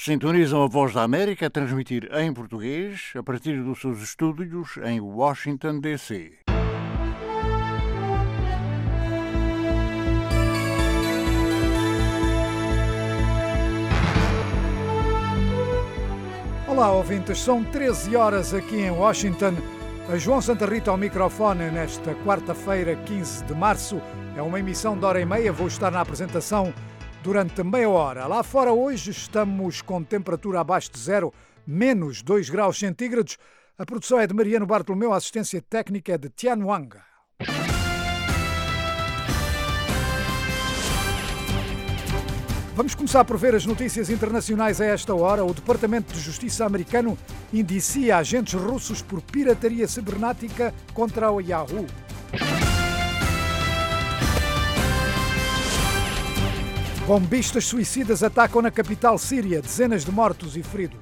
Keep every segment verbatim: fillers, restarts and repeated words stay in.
Sintonizam a Voz da América a transmitir em português a partir dos seus estúdios em Washington, D C Olá, ouvintes. São treze horas aqui em Washington. A João Santa Rita ao microfone nesta quarta-feira, quinze de março. É uma emissão de hora e meia. Vou estar na apresentação durante meia hora. Lá fora hoje estamos com temperatura abaixo de zero, menos dois graus centígrados. A produção é de Mariano Bartolomeu, a assistência técnica é de Tian Wang. Vamos começar por ver as notícias internacionais a esta hora. O Departamento de Justiça americano indicia agentes russos por pirataria cibernética contra o Yahoo. Bombistas suicidas atacam na capital síria, dezenas de mortos e feridos.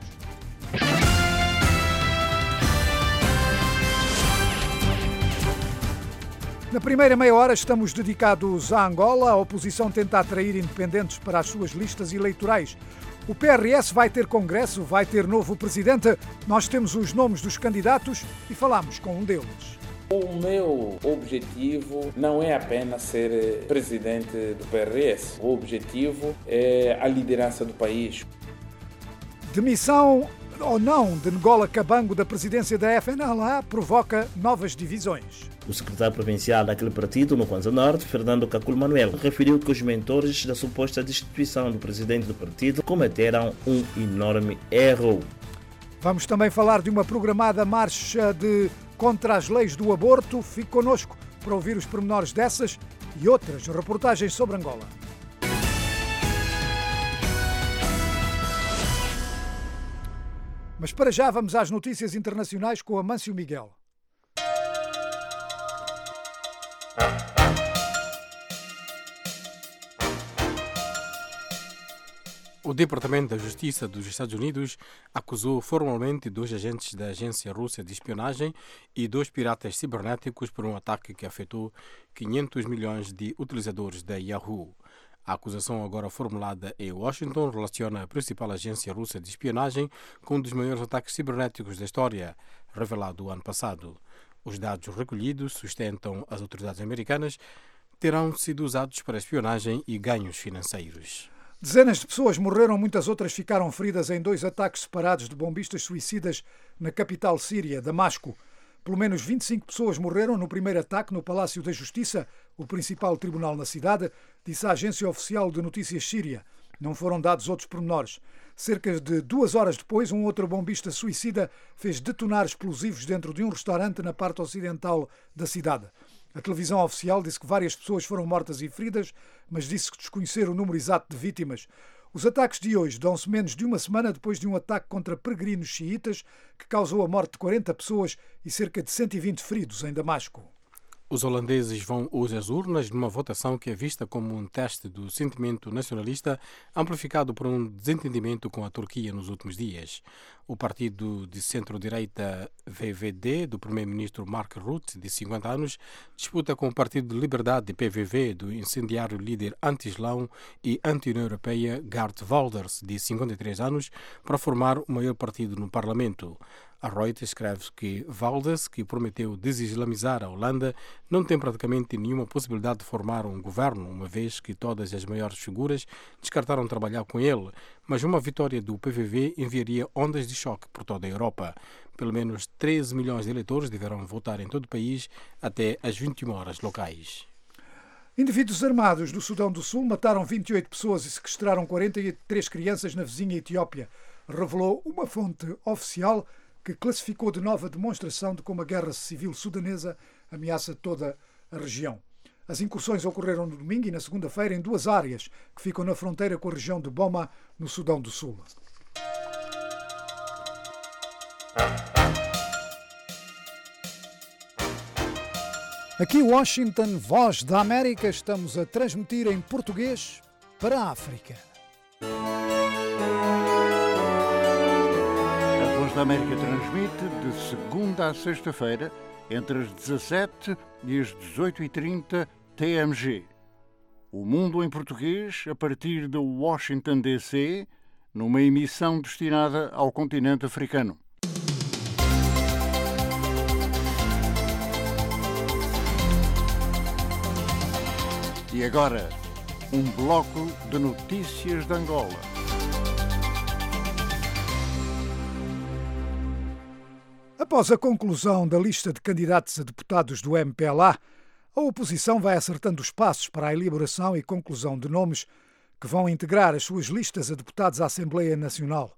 Na primeira meia hora estamos dedicados à Angola. A oposição tenta atrair independentes para as suas listas eleitorais. O P R S vai ter congresso, vai ter novo presidente. Nós temos os nomes dos candidatos e falamos com um deles. O meu objetivo não é apenas ser presidente do P R S. O objetivo é a liderança do país. Demissão ou não de Ngola Kabango da presidência da F N L A provoca novas divisões. O secretário provincial daquele partido, no Kwanza Norte, Fernando Kakule Manuel, referiu que os mentores da suposta destituição do presidente do partido cometeram um enorme erro. Vamos também falar de uma programada marcha de contra as leis do aborto. Fique connosco para ouvir os pormenores dessas e outras reportagens sobre Angola. Mas para já vamos às notícias internacionais com Amâncio Miguel. O Departamento da Justiça dos Estados Unidos acusou formalmente dois agentes da agência russa de espionagem e dois piratas cibernéticos por um ataque que afetou quinhentos milhões de utilizadores da Yahoo. A acusação agora formulada em Washington relaciona a principal agência russa de espionagem com um dos maiores ataques cibernéticos da história, revelado o ano passado. Os dados recolhidos, sustentam as autoridades americanas, terão sido usados para espionagem e ganhos financeiros. Dezenas de pessoas morreram, muitas outras ficaram feridas em dois ataques separados de bombistas suicidas na capital síria, Damasco. Pelo menos vinte e cinco pessoas morreram no primeiro ataque no Palácio da Justiça, o principal tribunal na cidade, disse a agência oficial de notícias síria. Não foram dados outros pormenores. Cerca de duas horas depois, um outro bombista suicida fez detonar explosivos dentro de um restaurante na parte ocidental da cidade. A televisão oficial disse que várias pessoas foram mortas e feridas, mas disse que desconhecer o número exato de vítimas. Os ataques de hoje dão-se menos de uma semana depois de um ataque contra peregrinos xiitas que causou a morte de quarenta pessoas e cerca de cento e vinte feridos em Damasco. Os holandeses vão hoje às urnas numa votação que é vista como um teste do sentimento nacionalista amplificado por um desentendimento com a Turquia nos últimos dias. O partido de centro-direita V V D, do primeiro-ministro Mark Rutte, de cinquenta anos, disputa com o Partido de Liberdade, P V V, do incendiário líder anti-islão e anti-União Europeia Geert Wilders, de cinquenta e três anos, para formar o maior partido no Parlamento. A Reuters escreve que Wilders, que prometeu desislamizar a Holanda, não tem praticamente nenhuma possibilidade de formar um governo, uma vez que todas as maiores figuras descartaram trabalhar com ele, mas uma vitória do P V V enviaria ondas de choque por toda a Europa. Pelo menos treze milhões de eleitores deverão votar em todo o país até às vinte e uma horas locais. Indivíduos armados do Sudão do Sul mataram vinte e oito pessoas e sequestraram quarenta e três crianças na vizinha Etiópia, revelou uma fonte oficial que classificou de nova demonstração de como a guerra civil sudanesa ameaça toda a região. As incursões ocorreram no domingo e na segunda-feira em duas áreas que ficam na fronteira com a região de Boma, no Sudão do Sul. Aqui Washington, Voz da América, estamos a transmitir em português para a África. A Voz da América transmite de segunda a sexta-feira, entre as dezassete e as dezoito e trinta T M G. O Mundo em Português, a partir de Washington, D C, numa emissão destinada ao continente africano. E agora, um bloco de notícias de Angola. Após a conclusão da lista de candidatos a deputados do M P L A, a oposição vai acertando os passos para a elaboração e conclusão de nomes que vão integrar as suas listas a deputados à Assembleia Nacional.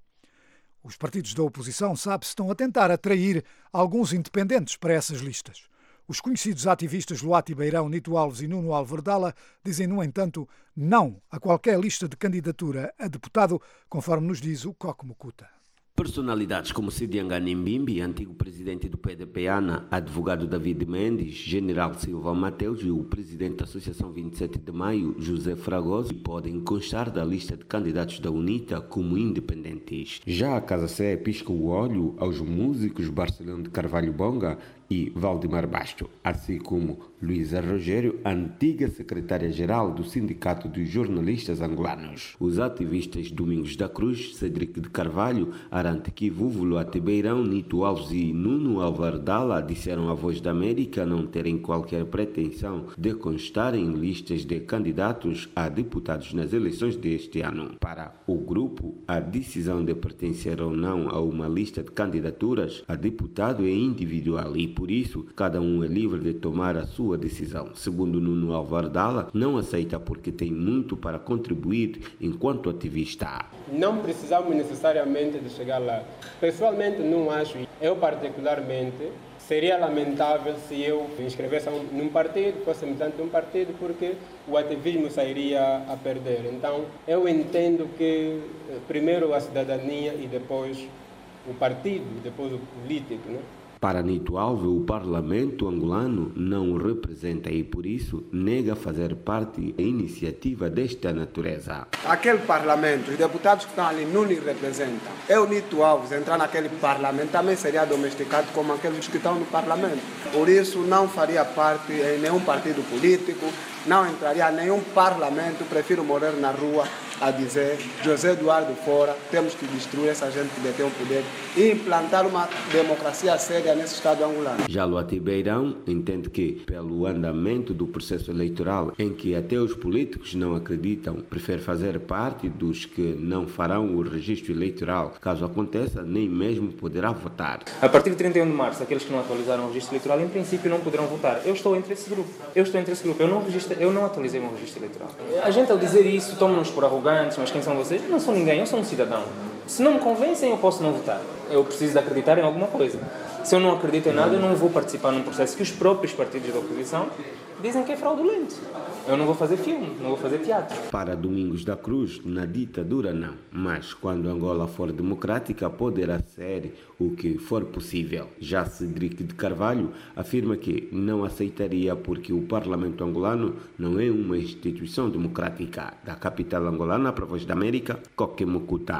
Os partidos da oposição, sabe-se, estão a tentar atrair alguns independentes para essas listas. Os conhecidos ativistas Luati Beirão, Nito Alves e Nuno Alverdala dizem, no entanto, não a qualquer lista de candidatura a deputado, conforme nos diz o Coque Mucuta. Personalidades como Sidianga Nimbimbi, antigo presidente do P D P A N A, advogado David Mendes, general Silva Mateus e o presidente da Associação vinte e sete de Maio, José Fragoso, podem constar da lista de candidatos da UNITA como independentes. Já a Casa Sé pisca o olho aos músicos Barcelão de Carvalho Bonga e Valdemar Basto, assim como Luísa Rogério, antiga secretária-geral do Sindicato dos Jornalistas Angolanos. Os ativistas Domingos da Cruz, Cedric de Carvalho, Arante Kivuvo, Luati Beirão, Nito Alves e Nuno Alverdala disseram à Voz da América não terem qualquer pretensão de constar em listas de candidatos a deputados nas eleições deste ano. Para o grupo, a decisão de pertencer ou não a uma lista de candidaturas a deputado é individual e, por isso, cada um é livre de tomar a sua decisão. Segundo Nuno Alverdala, não aceita porque tem muito para contribuir enquanto ativista. Não precisamos necessariamente de chegar lá. Pessoalmente, não acho. Eu, particularmente, seria lamentável se eu me inscrevesse num partido, fosse militante de um partido, porque o ativismo sairia a perder. Então, eu entendo que primeiro a cidadania e depois o partido, depois o político, né? Para Nito Alves, o parlamento angolano não o representa e, por isso, nega fazer parte da iniciativa desta natureza. Aquele parlamento, os deputados que estão ali não lhe representam. Eu, Nito Alves, entrar naquele parlamento também seria domesticado como aqueles que estão no parlamento. Por isso, não faria parte em nenhum partido político, não entraria em nenhum parlamento, prefiro morrer na rua a dizer José Eduardo fora, temos que destruir essa gente que detém o poder e implantar uma democracia séria nesse Estado angolano. Já Luati Beirão entende que, pelo andamento do processo eleitoral, em que até os políticos não acreditam, prefere fazer parte dos que não farão o registro eleitoral. Caso aconteça, nem mesmo poderá votar. A partir de trinta e um de março, aqueles que não atualizaram o registro eleitoral, em princípio, não poderão votar. Eu estou entre esse grupo. Eu estou entre esse grupo. Eu não, registre... Eu não atualizei o meu registro eleitoral. A gente, ao dizer isso, toma-nos por arrogantes, mas quem são vocês? Eu não sou ninguém, eu sou um cidadão. Se não me convencem, eu posso não votar. Eu preciso de acreditar em alguma coisa. Se eu não acredito em nada, eu não vou participar num processo que os próprios partidos da oposição dizem que é fraudulento. Eu não vou fazer filme, não vou fazer teatro. Para Domingos da Cruz, na ditadura não. Mas quando Angola for democrática, poderá ser o que for possível. Já Cedric de Carvalho afirma que não aceitaria porque o Parlamento angolano não é uma instituição democrática. Da capital angolana, para a Voz da América, Coque Mucuta.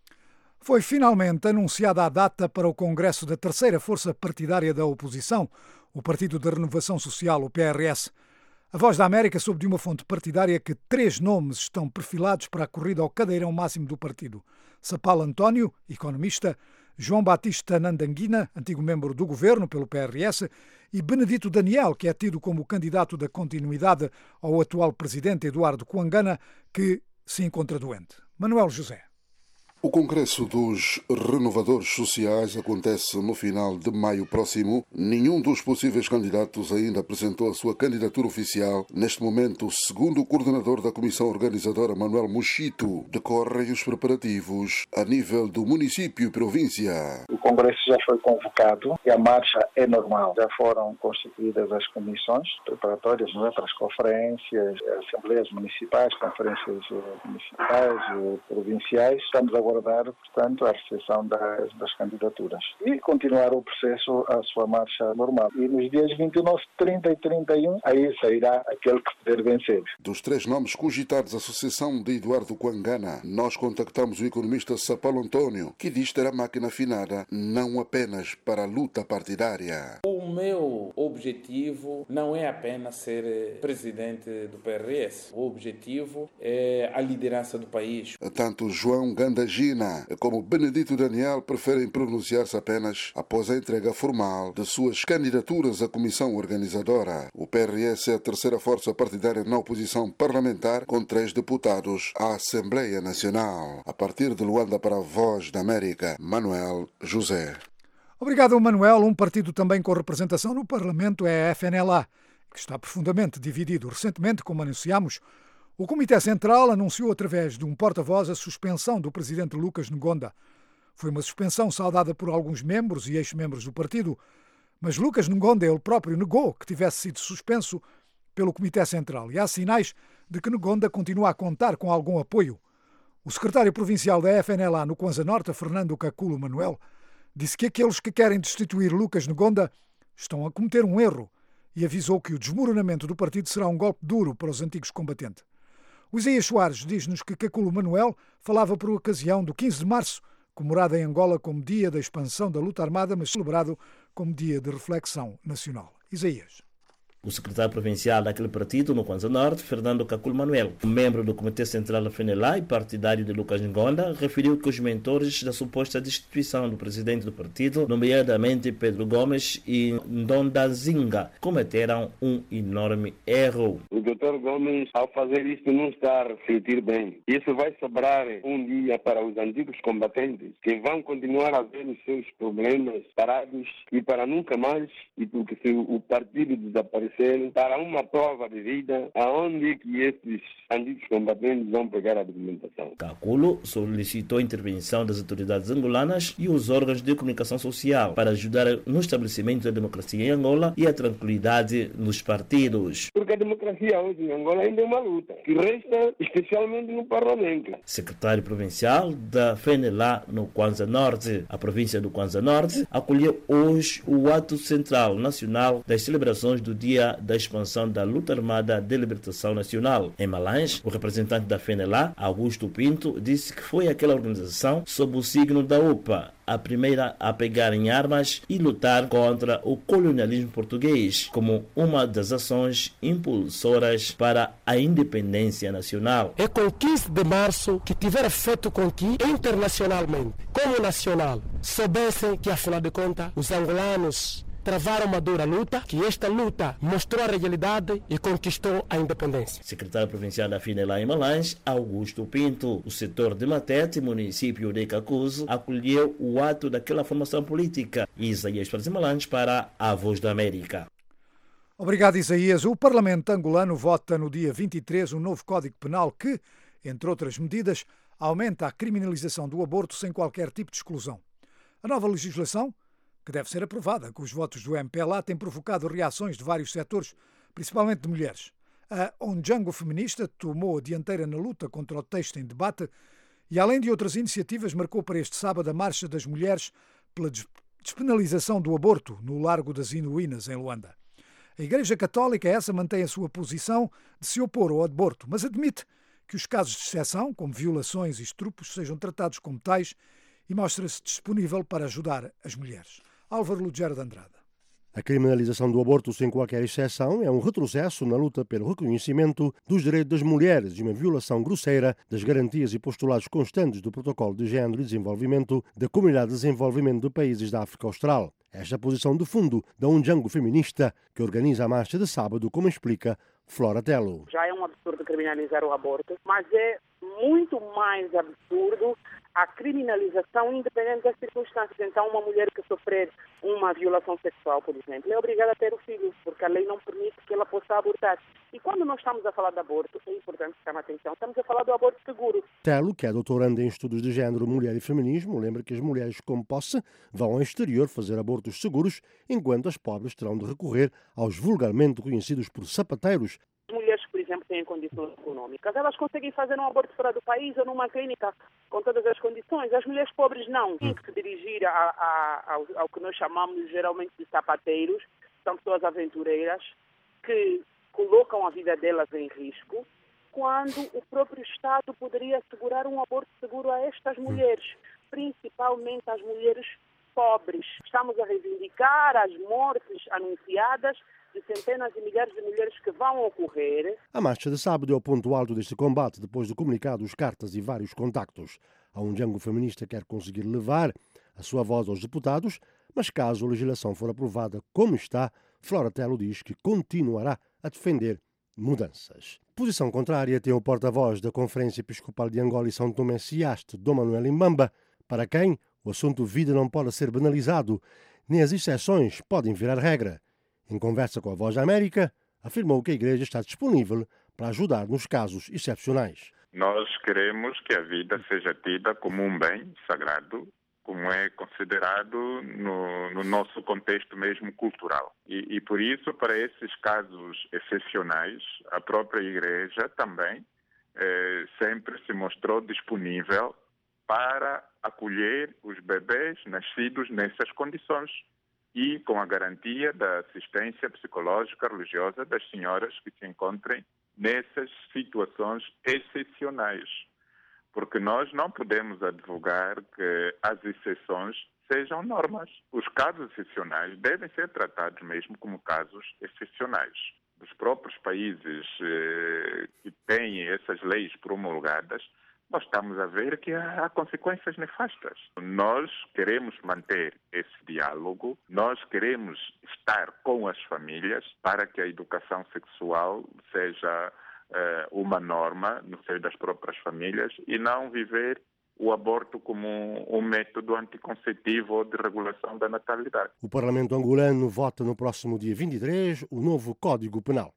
Foi finalmente anunciada a data para o Congresso da terceira força partidária da oposição, o Partido da Renovação Social, o P R S. A Voz da América soube de uma fonte partidária que três nomes estão perfilados para a corrida ao cadeirão máximo do partido. Sapal António, economista, João Batista Nandanguina, antigo membro do governo pelo P R S, e Benedito Daniel, que é tido como candidato da continuidade ao atual presidente Eduardo Coangana, que se encontra doente. Manuel José. O Congresso dos Renovadores Sociais acontece no final de maio próximo. Nenhum dos possíveis candidatos ainda apresentou a sua candidatura oficial. Neste momento, segundo o coordenador da comissão organizadora, Manuel Muxito, decorrem os preparativos a nível do município e província. O Congresso já foi convocado e a marcha é normal. Já foram constituídas as comissões preparatórias, não é, para as conferências, assembleias municipais, conferências municipais, provinciais. Estamos agora aguardar, portanto, a recepção das, das candidaturas e continuar o processo à sua marcha normal. E nos dias vinte e nove, trinta e trinta e um, aí sairá aquele que puder vencer. Dos três nomes cogitados, a associação de Eduardo Coangana, nós contactamos o economista Sapal António, que diz ter a máquina afinada não apenas para a luta partidária. O meu objetivo não é apenas ser presidente do P R S. O objetivo é a liderança do país. Tanto João Gandagina como Benedito Daniel preferem pronunciar-se apenas após a entrega formal de suas candidaturas à comissão organizadora. O P R S é a terceira força partidária na oposição parlamentar, com três deputados à Assembleia Nacional. A partir de Luanda para a Voz da América, Manuel José. Obrigado, Manuel. Um partido também com representação no Parlamento é a F N L A, que está profundamente dividido. Recentemente, como anunciámos, o Comitê Central anunciou através de um porta-voz a suspensão do presidente Lucas Ngonda. Foi uma suspensão saudada por alguns membros e ex-membros do partido, mas Lucas Ngonda ele próprio negou que tivesse sido suspenso pelo Comitê Central e há sinais de que Ngonda continua a contar com algum apoio. O secretário provincial da F N L A no Kwanza Norte, Fernando Caculo Manuel, disse que aqueles que querem destituir Lucas Ngonda estão a cometer um erro e avisou que o desmoronamento do partido será um golpe duro para os antigos combatentes. O Isaías Soares diz-nos que Caculo Manuel falava por ocasião do quinze de março, comemorado em Angola como dia da expansão da luta armada, mas celebrado como dia de reflexão nacional. Isaías. O secretário provincial daquele partido no Kwanza Norte, Fernando Caculo Manuel, membro do Comitê Central da F N L A e partidário de Lucas Ngonda, referiu que os mentores da suposta destituição do presidente do partido, nomeadamente Pedro Gomes e Ndonda Zinga, cometeram um enorme erro. O doutor Gomes, ao fazer isto, não está a refletir bem. Isso vai sobrar um dia para os antigos combatentes, que vão continuar a ver os seus problemas parados e para nunca mais, e porque se o partido desaparecer, para uma prova de vida aonde que esses antigos combatentes vão pegar a documentação. Caculo solicitou a intervenção das autoridades angolanas e os órgãos de comunicação social para ajudar no estabelecimento da democracia em Angola e a tranquilidade nos partidos. Porque a democracia hoje em Angola ainda é uma luta, que resta especialmente no Parlamento. Secretário provincial da F N L A no Kwanza Norte, a província do Kwanza Norte, acolheu hoje o ato central nacional das celebrações do Dia da expansão da luta armada de libertação nacional. Em Malange, o representante da F N L A, Augusto Pinto, disse que foi aquela organização, sob o signo da U P A, a primeira a pegar em armas e lutar contra o colonialismo português, como uma das ações impulsoras para a independência nacional. É com quinze de março que tiver feito com que, internacionalmente, como nacional, soubessem que, afinal de contas, os angolanos travaram uma dura luta, que esta luta mostrou a realidade e conquistou a independência. Secretário provincial da F N L A em Malange, Augusto Pinto. O setor de Matete, município de Cacuzo, acolheu o ato daquela formação política. Isaías Soares em Malange para a Voz da América. Obrigado, Isaías. O Parlamento angolano vota no dia vinte e três um novo Código Penal que, entre outras medidas, aumenta a criminalização do aborto sem qualquer tipo de exclusão. A nova legislação, que deve ser aprovada com os votos do M P L A, tem provocado reações de vários setores, principalmente de mulheres. A Ondjango feminista tomou a dianteira na luta contra o texto em debate e, além de outras iniciativas, marcou para este sábado a Marcha das Mulheres pela despenalização do aborto no Largo das Inuínas, em Luanda. A Igreja Católica, essa, mantém a sua posição de se opor ao aborto, mas admite que os casos de exceção, como violações e estrupos, sejam tratados como tais e mostra-se disponível para ajudar as mulheres. Álvaro Lugero de Andrade. A criminalização do aborto sem qualquer exceção é um retrocesso na luta pelo reconhecimento dos direitos das mulheres e uma violação grosseira das garantias e postulados constantes do Protocolo de Género e Desenvolvimento da Comunidade de Desenvolvimento de Países da África Austral. Esta posição de fundo da Ondjango feminista, que organiza a marcha de sábado, como explica Flora Telo. Já é um absurdo criminalizar o aborto, mas é muito mais absurdo a criminalização independente das circunstâncias. Então, uma mulher que sofrer uma violação sexual, por exemplo, é obrigada a ter o filho, porque a lei não permite que ela possa abortar. E quando nós estamos a falar de aborto, é importante chamar a atenção, estamos a falar do aborto seguro. Telo, que é doutoranda em estudos de género, mulher e feminismo, lembra que as mulheres com posse vão ao exterior fazer abortos seguros, enquanto as pobres terão de recorrer aos vulgarmente conhecidos por sapateiros. As mulheres, por exemplo, têm condições econômicas, elas conseguem fazer um aborto fora do país ou numa clínica com todas as condições. As mulheres pobres não. Tem que se dirigir a, a, ao, ao que nós chamamos geralmente de sapateiros. São pessoas aventureiras que colocam a vida delas em risco, quando o próprio Estado poderia assegurar um aborto seguro a estas mulheres, principalmente às mulheres pobres. Estamos a reivindicar as mortes anunciadas de centenas de milhares de mulheres que vão ocorrer. A marcha de sábado é o ponto alto deste combate, depois de comunicados, cartas e vários contactos. A Undjango feminista quer conseguir levar a sua voz aos deputados, mas caso a legislação for aprovada como está, Flora Telo diz que continuará a defender mudanças. Posição contrária tem o porta-voz da Conferência Episcopal de Angola e São Tomé Siaste, Dom Manuel Imbamba, para quem o assunto vida não pode ser banalizado, nem as exceções podem virar regra. Em conversa com a Voz da América, afirmou que a Igreja está disponível para ajudar nos casos excepcionais. Nós queremos que a vida seja tida como um bem sagrado, como é considerado no, no nosso contexto mesmo cultural. E, e por isso, para esses casos excepcionais, a própria Igreja também eh, sempre se mostrou disponível para acolher os bebês nascidos nessas condições e com a garantia da assistência psicológica religiosa das senhoras que se encontrem nessas situações excepcionais. Porque nós não podemos advogar que as exceções sejam normas. Os casos excepcionais devem ser tratados mesmo como casos excepcionais. Os próprios países eh, que têm essas leis promulgadas, nós estamos a ver que há consequências nefastas. Nós queremos manter esse diálogo, nós queremos estar com as famílias para que a educação sexual seja uh, uma norma no seio das próprias famílias e não viver o aborto como um, um método anticonceptivo ou de regulação da natalidade. O Parlamento angolano vota no próximo dia vinte e três o novo Código Penal.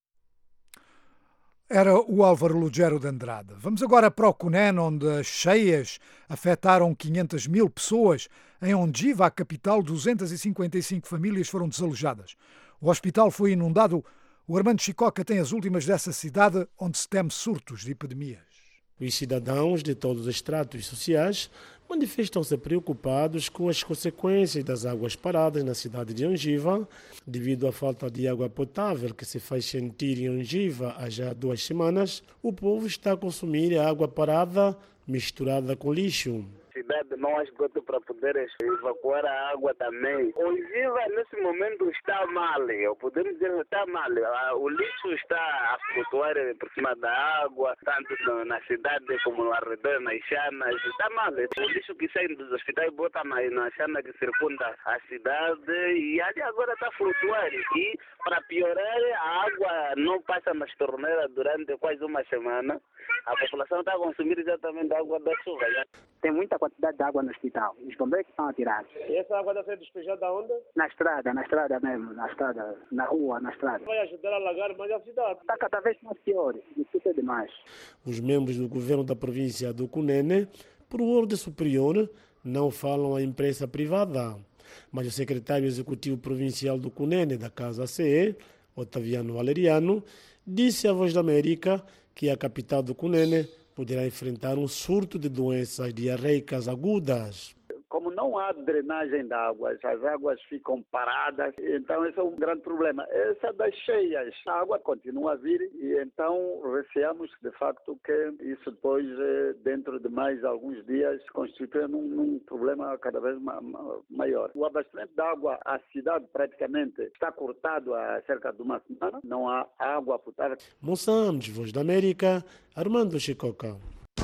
Era o Álvaro Lugero de Andrade. Vamos agora para o Cunene, onde as cheias afetaram quinhentas mil pessoas. Em Ondiva, a capital, duzentas e cinquenta e cinco famílias foram desalojadas. O hospital foi inundado. O Armando Chicoca tem as últimas dessa cidade, onde se teme surtos de epidemias. Os cidadãos de todos os estratos sociais manifestam-se preocupados com as consequências das águas paradas na cidade de Ondiva, devido à falta de água potável que se faz sentir em Ondiva há já duas semanas. O povo está a consumir a água parada misturada com lixo. A cidade não há esgoto para poder evacuar a água também. Ondiva, nesse momento, está mal. Podemos dizer que está mal. O lixo está a flutuar por cima da água, tanto na cidade como no arredor, nas chanas. Está mal. O lixo que sai dos hospitais bota na, na chana que circunda a cidade e ali agora está a flutuar. E, para piorar, a água não passa nas torneiras durante quase uma semana. A população está a consumir exatamente a água da chuva. Tem muita quantidade de água no hospital. Os bombeiros estão a tirar. E essa água está sendo despejada onde? Na estrada, na estrada mesmo, na estrada, na rua, na estrada. Vai ajudar a alagar mais a cidade. Está cada vez mais pior, isso é demais. Os membros do governo da província do Cunene, por ordem superior, não falam à imprensa privada. Mas o secretário executivo provincial do Cunene, da Casa C E, Otaviano Valeriano, disse à Voz da América que a capital do Cunene poderá enfrentar um surto de doenças diarreicas agudas. Como não há drenagem de águas, as águas ficam paradas, então esse é um grande problema. Essa das cheias, a água continua a vir e então receamos de facto que isso depois, dentro de mais alguns dias, constitui num, num problema cada vez maior. O abastecimento de água à cidade praticamente está cortado há cerca de uma semana, não há água potável. Moçambique, Voz da América, Armando Chicoca.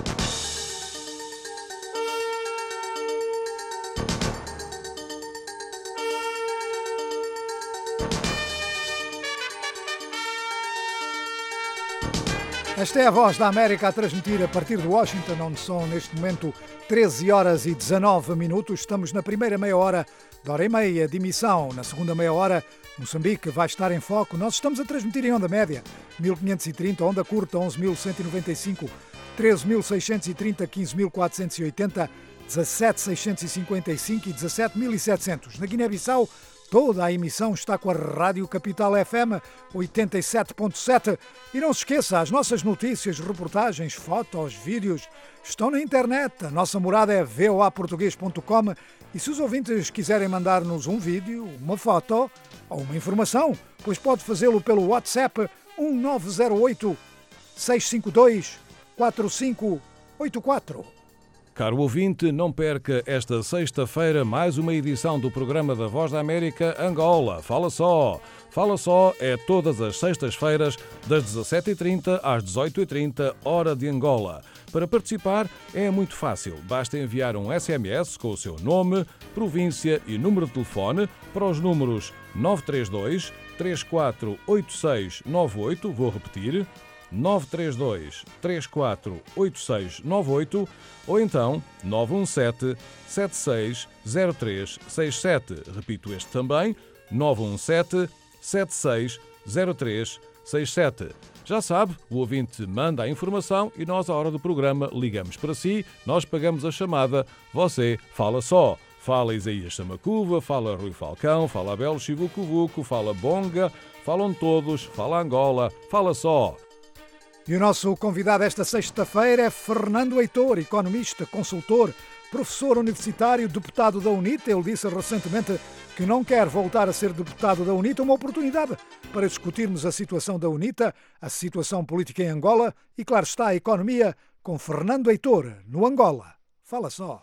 Esta é a Voz da América a transmitir a partir de Washington, onde são neste momento treze horas e dezanove minutos. Estamos na primeira meia hora da hora e meia de emissão. Na segunda meia hora, Moçambique vai estar em foco. Nós estamos a transmitir em onda média, mil quinhentos e trinta, onda curta, onze mil cento e noventa e cinco, treze mil seiscentos e trinta, quinze mil quatrocentos e oitenta, dezassete mil seiscentos e cinquenta e cinco e dezassete mil e setecentos. Na Guiné-Bissau, toda a emissão está com a Rádio Capital F M oitenta e sete ponto sete. E não se esqueça, as nossas notícias, reportagens, fotos, vídeos estão na internet. A nossa morada é v o a português ponto com e se os ouvintes quiserem mandar-nos um vídeo, uma foto ou uma informação, pois pode fazê-lo pelo WhatsApp um nove zero oito, seis cinco dois, quatro cinco oito quatro. Caro ouvinte, não perca esta sexta-feira mais uma edição do programa da Voz da América Angola. Fala só! Fala só é todas as sextas-feiras, das dezassete e trinta às dezoito e trinta, hora de Angola. Para participar é muito fácil. Basta enviar um S M S com o seu nome, província e número de telefone para os números nove três dois, três quatro oito seis nove oito, vou repetir, nove três dois, três quatro oito seis nove oito ou então nove um sete, sete seis zero três seis sete. Repito este também, nove um sete, sete seis zero três seis sete. Já sabe, o ouvinte manda a informação e nós, à hora do programa, ligamos para si, nós pagamos a chamada, você fala só. Fala Isaías Samacuva, fala Rui Falcão, fala Abel Chivucuvuco, fala Bonga, falam todos, fala Angola, fala só. E o nosso convidado esta sexta-feira é Fernando Heitor, economista, consultor, professor universitário, deputado da UNITA. Ele disse recentemente que não quer voltar a ser deputado da UNITA, uma oportunidade para discutirmos a situação da UNITA, a situação política em Angola e, claro está, a economia com Fernando Heitor, no Angola. Fala só.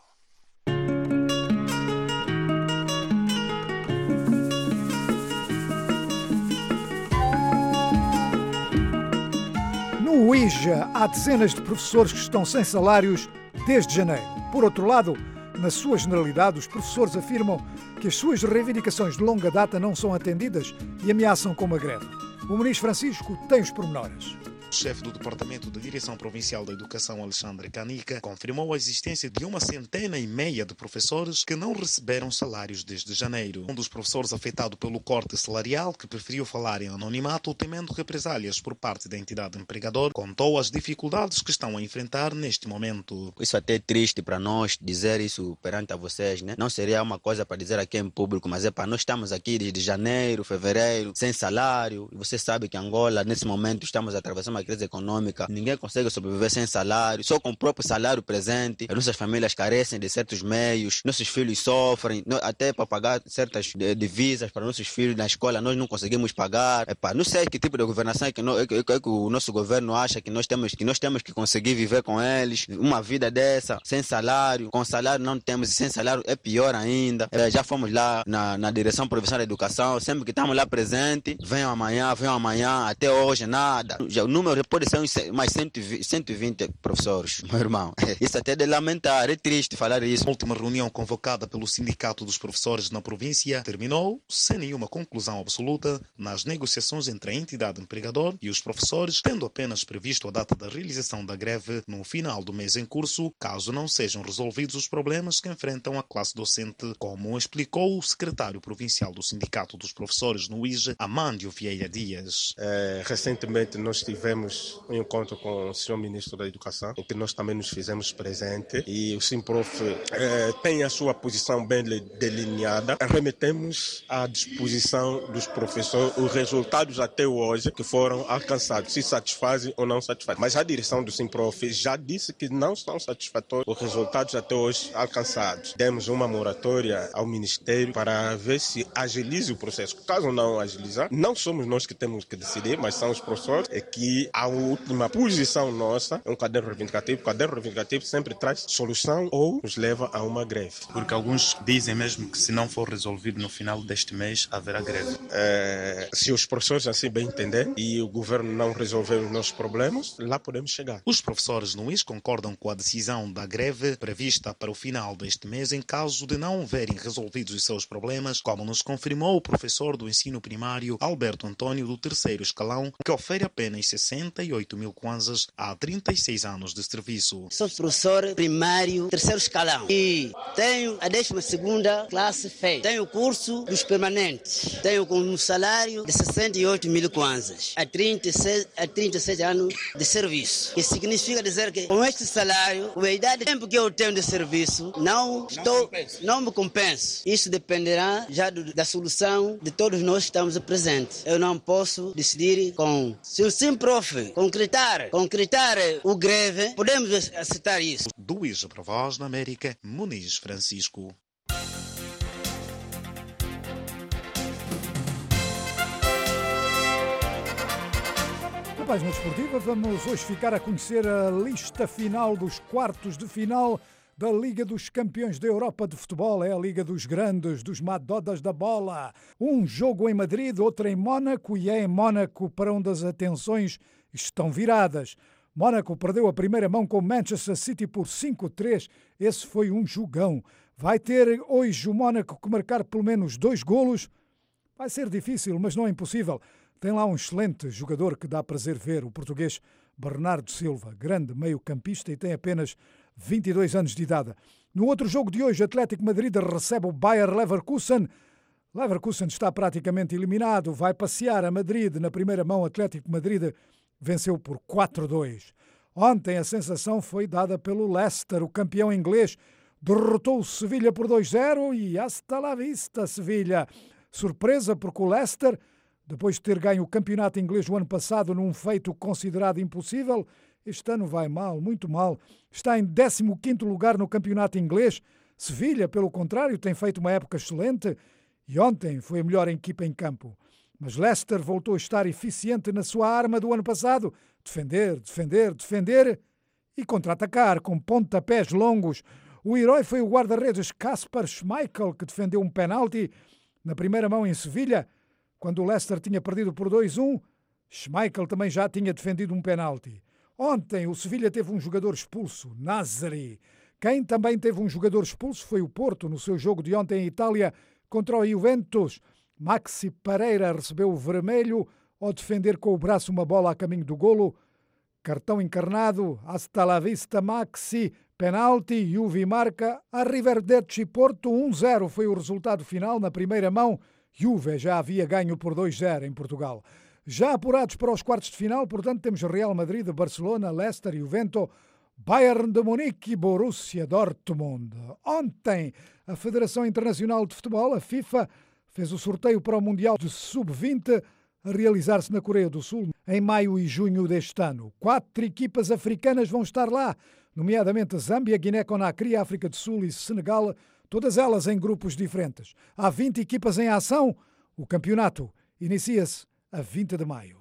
No U I J A há dezenas de professores que estão sem salários desde janeiro. Por outro lado, na sua generalidade, os professores afirmam que as suas reivindicações de longa data não são atendidas e ameaçam com uma greve. O ministro Francisco tem os pormenores. O chefe do Departamento de Direção Provincial da Educação, Alexandre Canica, confirmou a existência de uma centena e meia de professores que não receberam salários desde janeiro. Um dos professores afetado pelo corte salarial, que preferiu falar em anonimato, temendo represálias por parte da entidade empregadora, contou as dificuldades que estão a enfrentar neste momento. Isso até é triste para nós dizer isso perante a vocês, né? Não seria uma coisa para dizer aqui em público, mas é para nós estamos aqui desde janeiro, fevereiro, sem salário. E você sabe que Angola, nesse momento, estamos atravessando uma crise econômica, ninguém consegue sobreviver sem salário, só com o próprio salário presente. As nossas famílias carecem de certos meios, nossos filhos sofrem, até para pagar certas divisas para nossos filhos na escola nós não conseguimos pagar. Epá, não sei que tipo de governação é que, no, é, que, é que o nosso governo acha que nós, temos, que nós temos que conseguir viver com eles. Uma vida dessa, sem salário, com salário não temos e sem salário é pior ainda. É, já fomos lá na, na direção provincial da educação, sempre que estamos lá presente, venham amanhã, venham amanhã, até hoje nada. Já, o número pode ser mais cento e vinte professores, meu irmão. Isso até é de lamentar, é triste falar isso. A última reunião convocada pelo Sindicato dos Professores na província terminou sem nenhuma conclusão absoluta nas negociações entre a entidade empregadora e os professores, tendo apenas previsto a data da realização da greve no final do mês em curso, caso não sejam resolvidos os problemas que enfrentam a classe docente, como explicou o secretário provincial do Sindicato dos Professores no U I J A, Amândio Vieira Dias. É, recentemente nós tivemos um encontro com o senhor Ministro da Educação, em que nós também nos fizemos presente e o Simprof eh, tem a sua posição bem delineada. Remetemos à disposição dos professores os resultados até hoje que foram alcançados, se satisfazem ou não satisfazem. Mas a direção do Simprof já disse que não são satisfatórios os resultados até hoje alcançados. Demos uma moratória ao Ministério para ver se agiliza o processo. Caso não agilizar, não somos nós que temos que decidir, mas são os professores, é que a última posição nossa é um caderno reivindicativo. O caderno reivindicativo sempre traz solução ou nos leva a uma greve. Porque alguns dizem mesmo que se não for resolvido no final deste mês, haverá greve. É, se os professores assim bem entenderem e o governo não resolver os nossos problemas, lá podemos chegar. Os professores no U I S concordam com a decisão da greve prevista para o final deste mês em caso de não verem resolvidos os seus problemas, como nos confirmou o professor do ensino primário Alberto Antônio do terceiro escalão, que oferece apenas sessenta e oito mil kwanzas há trinta e seis anos de serviço. Sou professor primário, terceiro escalão e tenho a décima segunda classe feita. Tenho o curso dos permanentes. Tenho com um salário de sessenta e oito mil kwanzas há trinta e seis, há trinta e seis anos de serviço. Que significa dizer que com este salário, a idade de tempo que eu tenho de serviço, não, estou, não me compensa. Isso dependerá já do, da solução de todos nós que estamos presentes. Eu não posso decidir com... Se o Simprof concretar, concretar o greve, podemos aceitar isso. Do U I J A para a Voz da América, Muniz Francisco. Na página desportiva, vamos hoje ficar a conhecer a lista final dos quartos de final da Liga dos Campeões da Europa de Futebol. É a Liga dos Grandes, dos Madodas da Bola. Um jogo em Madrid, outro em Mónaco, e é em Mónaco para onde as atenções estão viradas. Mónaco perdeu a primeira mão com o Manchester City por cinco a três. Esse foi um jogão. Vai ter hoje o Mónaco que marcar pelo menos dois golos. Vai ser difícil, mas não é impossível. Tem lá um excelente jogador que dá prazer ver, o português Bernardo Silva, grande meio-campista e tem apenas vinte e dois anos de idade. No outro jogo de hoje, Atlético Madrid recebe o Bayer Leverkusen. Leverkusen está praticamente eliminado, vai passear a Madrid. Na primeira mão, Atlético Madrid venceu por quatro a dois. Ontem a sensação foi dada pelo Leicester, o campeão inglês. Derrotou o Sevilha por dois a zero e hasta la vista, Sevilha. Surpresa porque o Leicester, depois de ter ganho o campeonato inglês o ano passado num feito considerado impossível, este ano vai mal, muito mal. Está em décimo quinto lugar no campeonato inglês. Sevilha, pelo contrário, tem feito uma época excelente e ontem foi a melhor equipa em campo. Mas Leicester voltou a estar eficiente na sua arma do ano passado. Defender, defender, defender e contra-atacar com pontapés longos. O herói foi o guarda-redes Kasper Schmeichel, que defendeu um penalti na primeira mão em Sevilha. Quando o Leicester tinha perdido por dois a um, Schmeichel também já tinha defendido um penalti. Ontem o Sevilha teve um jogador expulso, Nasri. Quem também teve um jogador expulso foi o Porto, no seu jogo de ontem em Itália contra o Juventus. Maxi Pereira recebeu o vermelho ao defender com o braço uma bola a caminho do golo. Cartão encarnado, hasta la vista Maxi, penalti, Juve marca, Arrivederci Porto, um a zero foi o resultado final na primeira mão. Juve já havia ganho por dois a zero em Portugal. Já apurados para os quartos de final, portanto, temos Real Madrid, Barcelona, Leicester, Juventus, Bayern de Munique e Borussia Dortmund. Ontem, a Federação Internacional de Futebol, a FIFA, fez o sorteio para o Mundial de sub vinte a realizar-se na Coreia do Sul em maio e junho deste ano. Quatro equipas africanas vão estar lá, nomeadamente Zâmbia, Guiné-Conakry, África do Sul e Senegal, todas elas em grupos diferentes. Há vinte equipas em ação. O campeonato inicia-se a vinte de maio.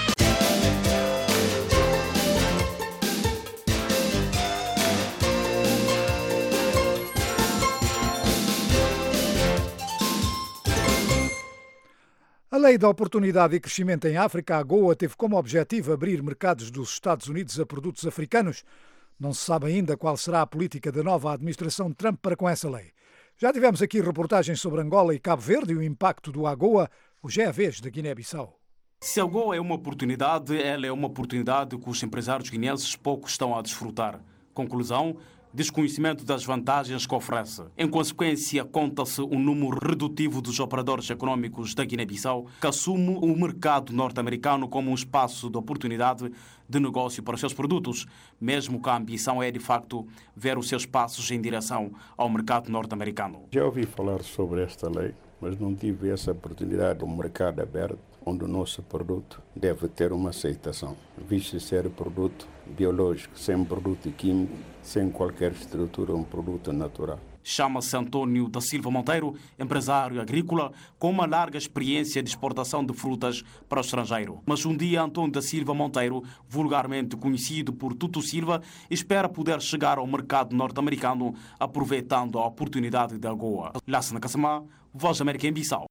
A Lei da Oportunidade e Crescimento em África, a AGOA, teve como objetivo abrir mercados dos Estados Unidos a produtos africanos. Não se sabe ainda qual será a política da nova administração de Trump para com essa lei. Já tivemos aqui reportagens sobre Angola e Cabo Verde e o impacto do AGOA. Hoje é a vez da Guiné-Bissau. Se a AGOA é uma oportunidade, ela é uma oportunidade que os empresários guineenses pouco estão a desfrutar. Conclusão: desconhecimento das vantagens que oferece. Em consequência, conta-se um número redutivo dos operadores econômicos da Guiné-Bissau que assume o mercado norte-americano como um espaço de oportunidade de negócio para os seus produtos, mesmo que a ambição é, de facto, ver os seus passos em direção ao mercado norte-americano. Já ouvi falar sobre esta lei, mas não tive essa oportunidade do mercado aberto, onde o nosso produto deve ter uma aceitação, visto ser produto biológico, sem produto químico, sem qualquer estrutura, um produto natural. Chama-se Antônio da Silva Monteiro, empresário agrícola com uma larga experiência de exportação de frutas para o estrangeiro. Mas um dia Antônio da Silva Monteiro, vulgarmente conhecido por Tutu Silva, espera poder chegar ao mercado norte-americano aproveitando a oportunidade da AGOA. Lassana Kassamá, Voz da América em Bissau.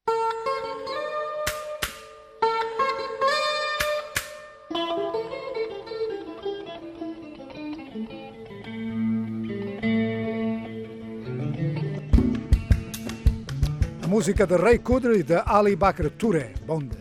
Música de Ray Kudri e de Ali Bakr Touré, Bonde.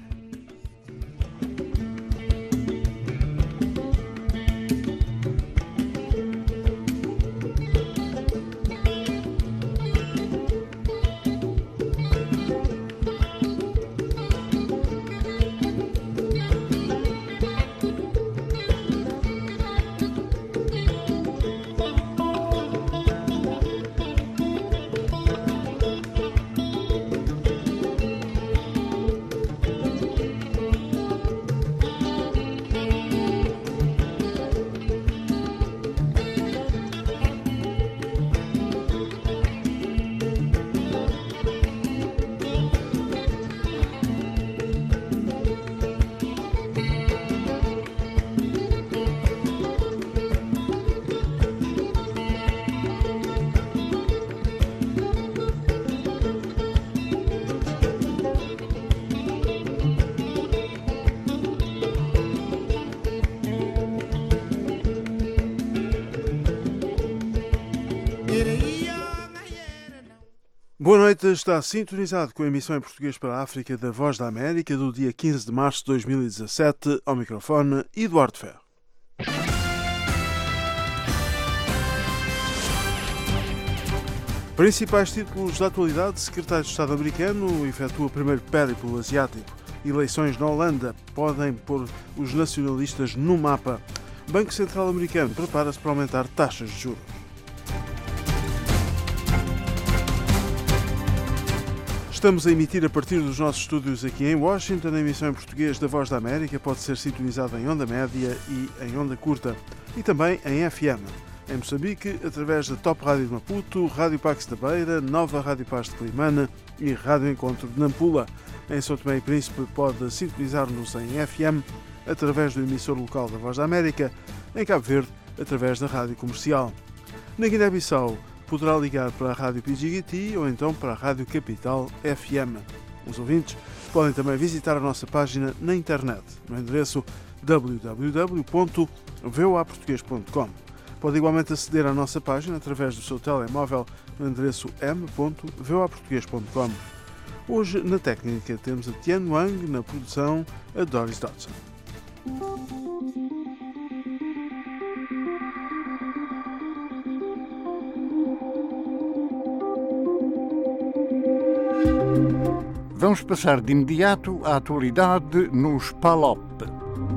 Boa noite, está sintonizado com a emissão em português para a África da Voz da América do dia quinze de março de dois mil e dezassete, ao microfone Eduardo Ferro. Principais títulos da atualidade: secretário de Estado americano efetua o primeiro périplo asiático. Eleições na Holanda podem pôr os nacionalistas no mapa. Banco Central americano prepara-se para aumentar taxas de juros. Estamos a emitir a partir dos nossos estúdios aqui em Washington. A emissão em português da Voz da América pode ser sintonizada em onda média e em onda curta, e também em F M. Em Moçambique, através da Top Rádio de Maputo, Rádio Pax da Beira, Nova Rádio Paz de Climane e Rádio Encontro de Nampula. Em São Tomé e Príncipe pode sintonizar-nos em F M através do emissor local da Voz da América, em Cabo Verde através da Rádio Comercial. Na Guiné-Bissau poderá ligar para a Rádio Pidjigiti ou então para a Rádio Capital F M. Os ouvintes podem também visitar a nossa página na internet, no endereço w w w ponto v o a português ponto com. Pode igualmente aceder à nossa página através do seu telemóvel no endereço m ponto v o a português ponto com. Hoje, na técnica, temos a Tian Wang, na produção, a Doris Dodson. Vamos passar de imediato à atualidade nos P A L O P.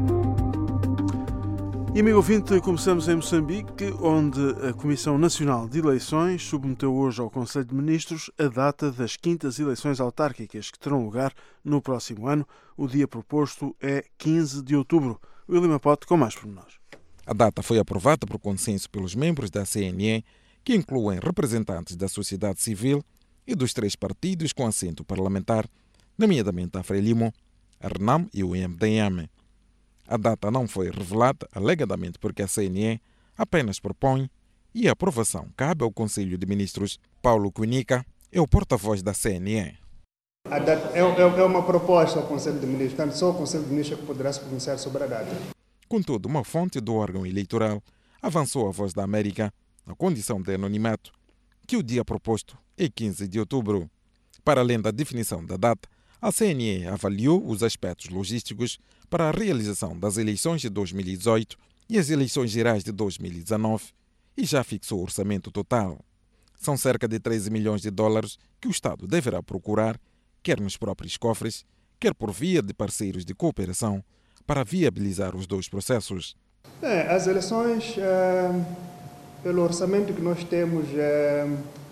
E, amigo ouvinte, começamos em Moçambique, onde a Comissão Nacional de Eleições submeteu hoje ao Conselho de Ministros a data das quintas eleições autárquicas, que terão lugar no próximo ano. O dia proposto é quinze de outubro. William Apote com mais pormenores. A data foi aprovada por consenso pelos membros da C N E, que incluem representantes da sociedade civil e dos três partidos com assento parlamentar, nomeadamente a Frelimo, a RENAM e o M D M. A data não foi revelada, alegadamente porque a C N E apenas propõe e a aprovação cabe ao Conselho de Ministros. Paulo Cunica é o porta-voz da C N E. A data é, é uma proposta ao Conselho de Ministros, portanto só o Conselho de Ministros poderá se pronunciar sobre a data. Contudo, uma fonte do órgão eleitoral avançou à Voz da América, na condição de anonimato, que o dia proposto é quinze de outubro. Para além da definição da data, a C N E avaliou os aspectos logísticos para a realização das eleições de dois mil e dezoito e as eleições gerais de dois mil e dezanove e já fixou o orçamento total. São cerca de treze milhões de dólares que o Estado deverá procurar, quer nos próprios cofres, quer por via de parceiros de cooperação, para viabilizar os dois processos. Bem, as eleições, é, pelo orçamento que nós temos é,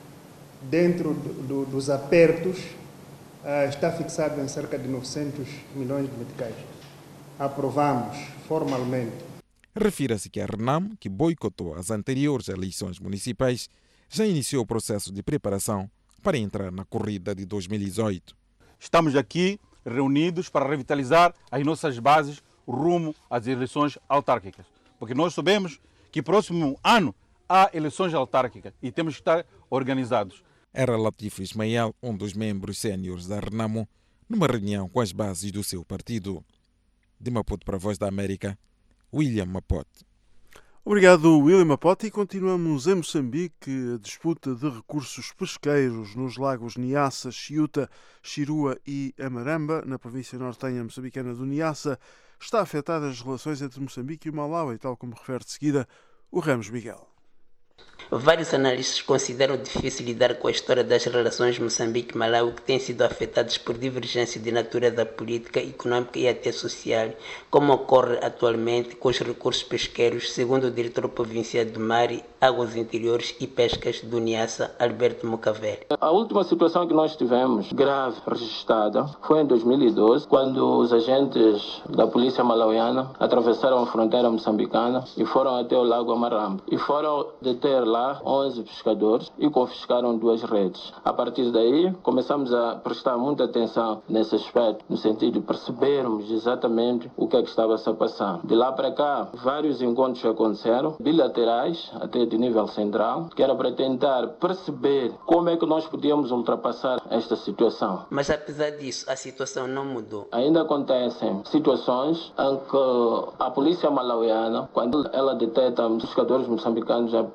dentro do, do, dos apertos, é, está fixado em cerca de novecentos milhões de meticais. Aprovamos formalmente. Refira-se que a RENAM, que boicotou as anteriores eleições municipais, já iniciou o processo de preparação para entrar na corrida de dois mil e dezoito. Estamos aqui reunidos para revitalizar as nossas bases rumo às eleições autárquicas, porque nós sabemos que próximo ano há eleições autárquicas e temos que estar organizados. Era Latif Ismael, um dos membros séniores da RENAMO, numa reunião com as bases do seu partido. De Maputo para a Voz da América, William Mapote. Obrigado, William Apote. E continuamos em Moçambique. A disputa de recursos pesqueiros nos lagos Niassa, Chiuta, Chirua e Amaramba, na província nortenha moçambicana do Niassa, está a afetar as relações entre Moçambique e o Malawi, tal como refere de seguida o Ramos Miguel. Vários analistas consideram difícil lidar com a história das relações Moçambique-Malawi, que têm sido afetadas por divergência de natureza política, econômica e até social, como ocorre atualmente com os recursos pesqueiros, segundo o diretor provincial do Mar, Águas Interiores e Pescas do Niassa, Alberto Mocavelli. A última situação que nós tivemos, grave, registrada, foi em dois mil e doze, quando os agentes da polícia malauiana atravessaram a fronteira moçambicana e foram até o lago Amaramba e foram deter lá onze pescadores e confiscaram duas redes. A partir daí, começamos a prestar muita atenção nesse aspecto, no sentido de percebermos exatamente o que é que estava se passando. De lá para cá, vários encontros aconteceram, bilaterais, até de nível central, que era para tentar perceber como é que nós podíamos ultrapassar esta situação. Mas apesar disso, a situação não mudou. Ainda acontecem situações em que a polícia malauiana, quando ela detecta pescadores moçambicanos a, a pescar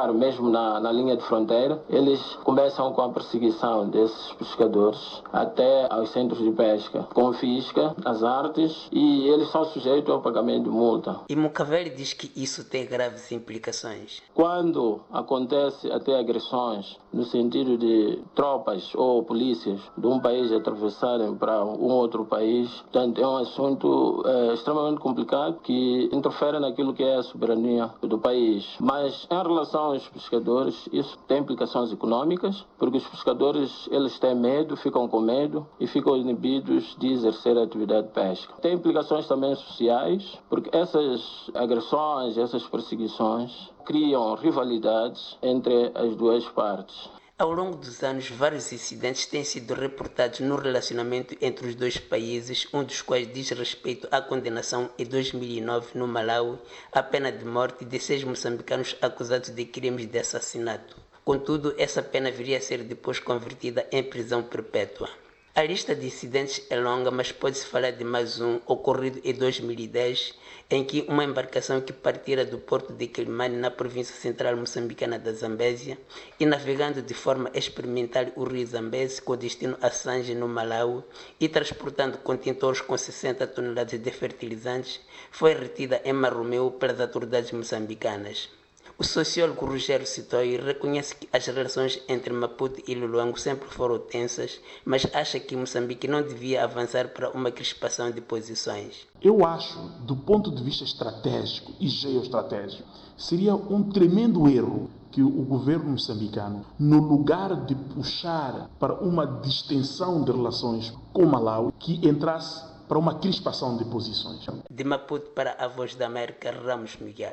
pescar mesmo na, na linha de fronteira, eles começam com a perseguição desses pescadores até aos centros de pesca, confisca as artes e eles são sujeitos ao pagamento de multa. E Mucaveli diz que isso tem graves implicações. Quando acontece até agressões no sentido de tropas ou polícias de um país atravessarem para um outro país, portanto é um assunto é, extremamente complicado que interfere naquilo que é a soberania do país. Mas em relação aos pescadores, isso tem implicações econômicas, porque os pescadores eles têm medo, ficam com medo e ficam inibidos de exercer a atividade de pesca. Tem implicações também sociais, porque essas agressões, essas perseguições criam rivalidades entre as duas partes. Ao longo dos anos, vários incidentes têm sido reportados no relacionamento entre os dois países, um dos quais diz respeito à condenação em dois mil e nove no Malawi, à pena de morte de seis moçambicanos acusados de crimes de assassinato. Contudo, essa pena viria a ser depois convertida em prisão perpétua. A lista de incidentes é longa, mas pode-se falar de mais um, ocorrido em dois mil e dez, em que uma embarcação que partira do porto de Quilimane, na província central moçambicana da Zambésia, e navegando de forma experimental o rio Zambésia com destino a Sanje, no Malawi, e transportando contentores com sessenta toneladas de fertilizantes, foi retida em Marromeu pelas autoridades moçambicanas. O sociólogo Rogério Sitoy reconhece que as relações entre Maputo e Luluango sempre foram tensas, mas acha que Moçambique não devia avançar para uma crispação de posições. Eu acho, do ponto de vista estratégico e geoestratégico, seria um tremendo erro que o governo moçambicano, no lugar de puxar para uma distensão de relações com Malawi, que entrasse para uma crispação de posições. De Maputo para a Voz da América, Ramos Miguel.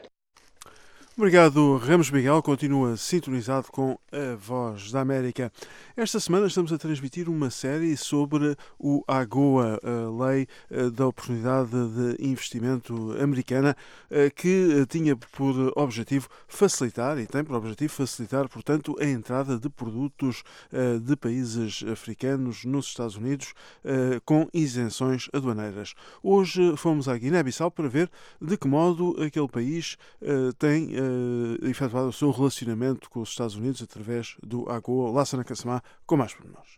Obrigado, Ramos Miguel. Continua sintonizado com a Voz da América. Esta semana estamos a transmitir uma série sobre o AGOA, a Lei da Oportunidade de Investimento Americana, que tinha por objetivo facilitar, e tem por objetivo facilitar, portanto, a entrada de produtos de países africanos nos Estados Unidos com isenções aduaneiras. Hoje fomos à Guiné-Bissau para ver de que modo aquele país tem Uh, efetuado o seu relacionamento com os Estados Unidos através do AGOA. Lassana Kassamá, com mais pormenores.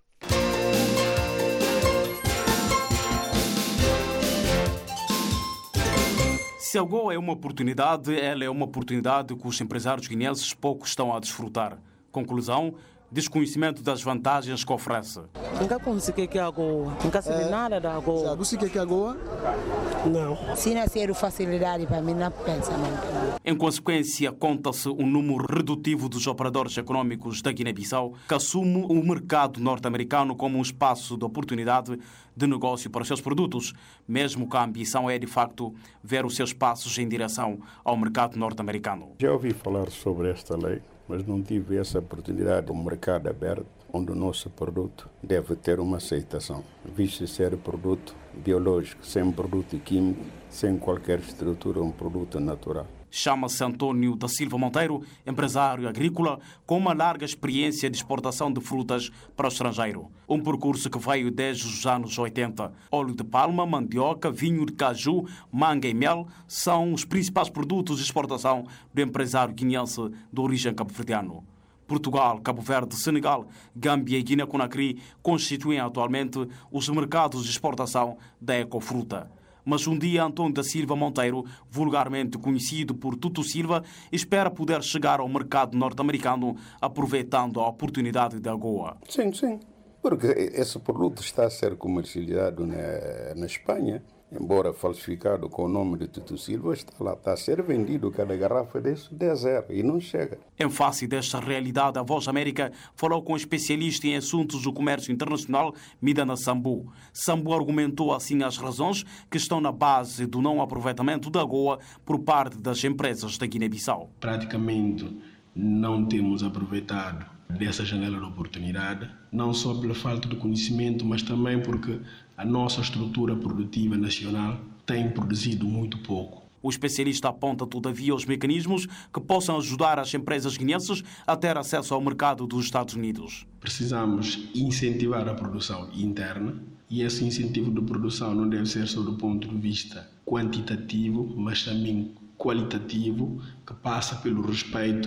Se a AGOA é uma oportunidade, ela é uma oportunidade que os empresários guineenses pouco estão a desfrutar. Conclusão: desconhecimento das vantagens que oferece. Nunca consegui que a AGOA, nunca sei nada da AGOA. Sabe o que é a AGOA? Não. Se não ser facilidade para mim, não pensamento. Em consequência, conta-se um número redutivo dos operadores econômicos da Guiné-Bissau que assume o mercado norte-americano como um espaço de oportunidade de negócio para os seus produtos, mesmo que a ambição é, de facto, ver os seus passos em direção ao mercado norte-americano. Já ouvi falar sobre esta lei, mas não tive essa oportunidade. Um mercado aberto, onde o nosso produto deve ter uma aceitação, visto ser produto biológico, sem produto químico, sem qualquer estrutura, um produto natural. Chama-se Antônio da Silva Monteiro, empresário agrícola com uma larga experiência de exportação de frutas para o estrangeiro. Um percurso que veio desde os anos oitenta. Óleo de palma, mandioca, vinho de caju, manga e mel são os principais produtos de exportação do empresário guineense de origem cabo-verdiano. Portugal, Cabo Verde, Senegal, Gâmbia e Guiné-Conakry constituem atualmente os mercados de exportação da ecofruta. Mas um dia Antônio da Silva Monteiro, vulgarmente conhecido por Tutu Silva, espera poder chegar ao mercado norte-americano aproveitando a oportunidade da AGOA. Sim, sim, porque esse produto está a ser comercializado na, na Espanha, embora falsificado com o nome de Tutu Silva, está lá, está a ser vendido cada garrafa desse dez euros e não chega. Em face desta realidade, a Voz América falou com um especialista em assuntos do comércio internacional, Midana Sambu. Sambu argumentou assim as razões que estão na base do não aproveitamento da AGOA por parte das empresas da Guiné-Bissau. Praticamente não temos aproveitado dessa janela de oportunidade, não só pela falta de conhecimento, mas também porque a nossa estrutura produtiva nacional tem produzido muito pouco. O especialista aponta, todavia, os mecanismos que possam ajudar as empresas guineenses a ter acesso ao mercado dos Estados Unidos. Precisamos incentivar a produção interna e esse incentivo de produção não deve ser só do ponto de vista quantitativo, mas também qualitativo, que passa pelo respeito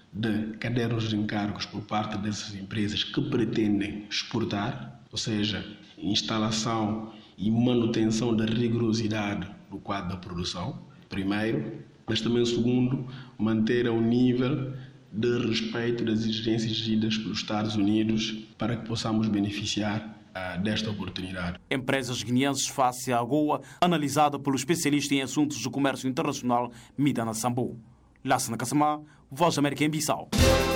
de cadernos de encargos por parte dessas empresas que pretendem exportar, ou seja, instalação e manutenção da rigorosidade do quadro da produção, primeiro, mas também, segundo, manter ao nível de respeito das exigências exigidas pelos Estados Unidos para que possamos beneficiar uh, desta oportunidade. Empresas guineenses face à AGOA, analisada pelo especialista em assuntos do comércio internacional Midana Sambu. Lassana Kassamá, Voz da América em Bissau.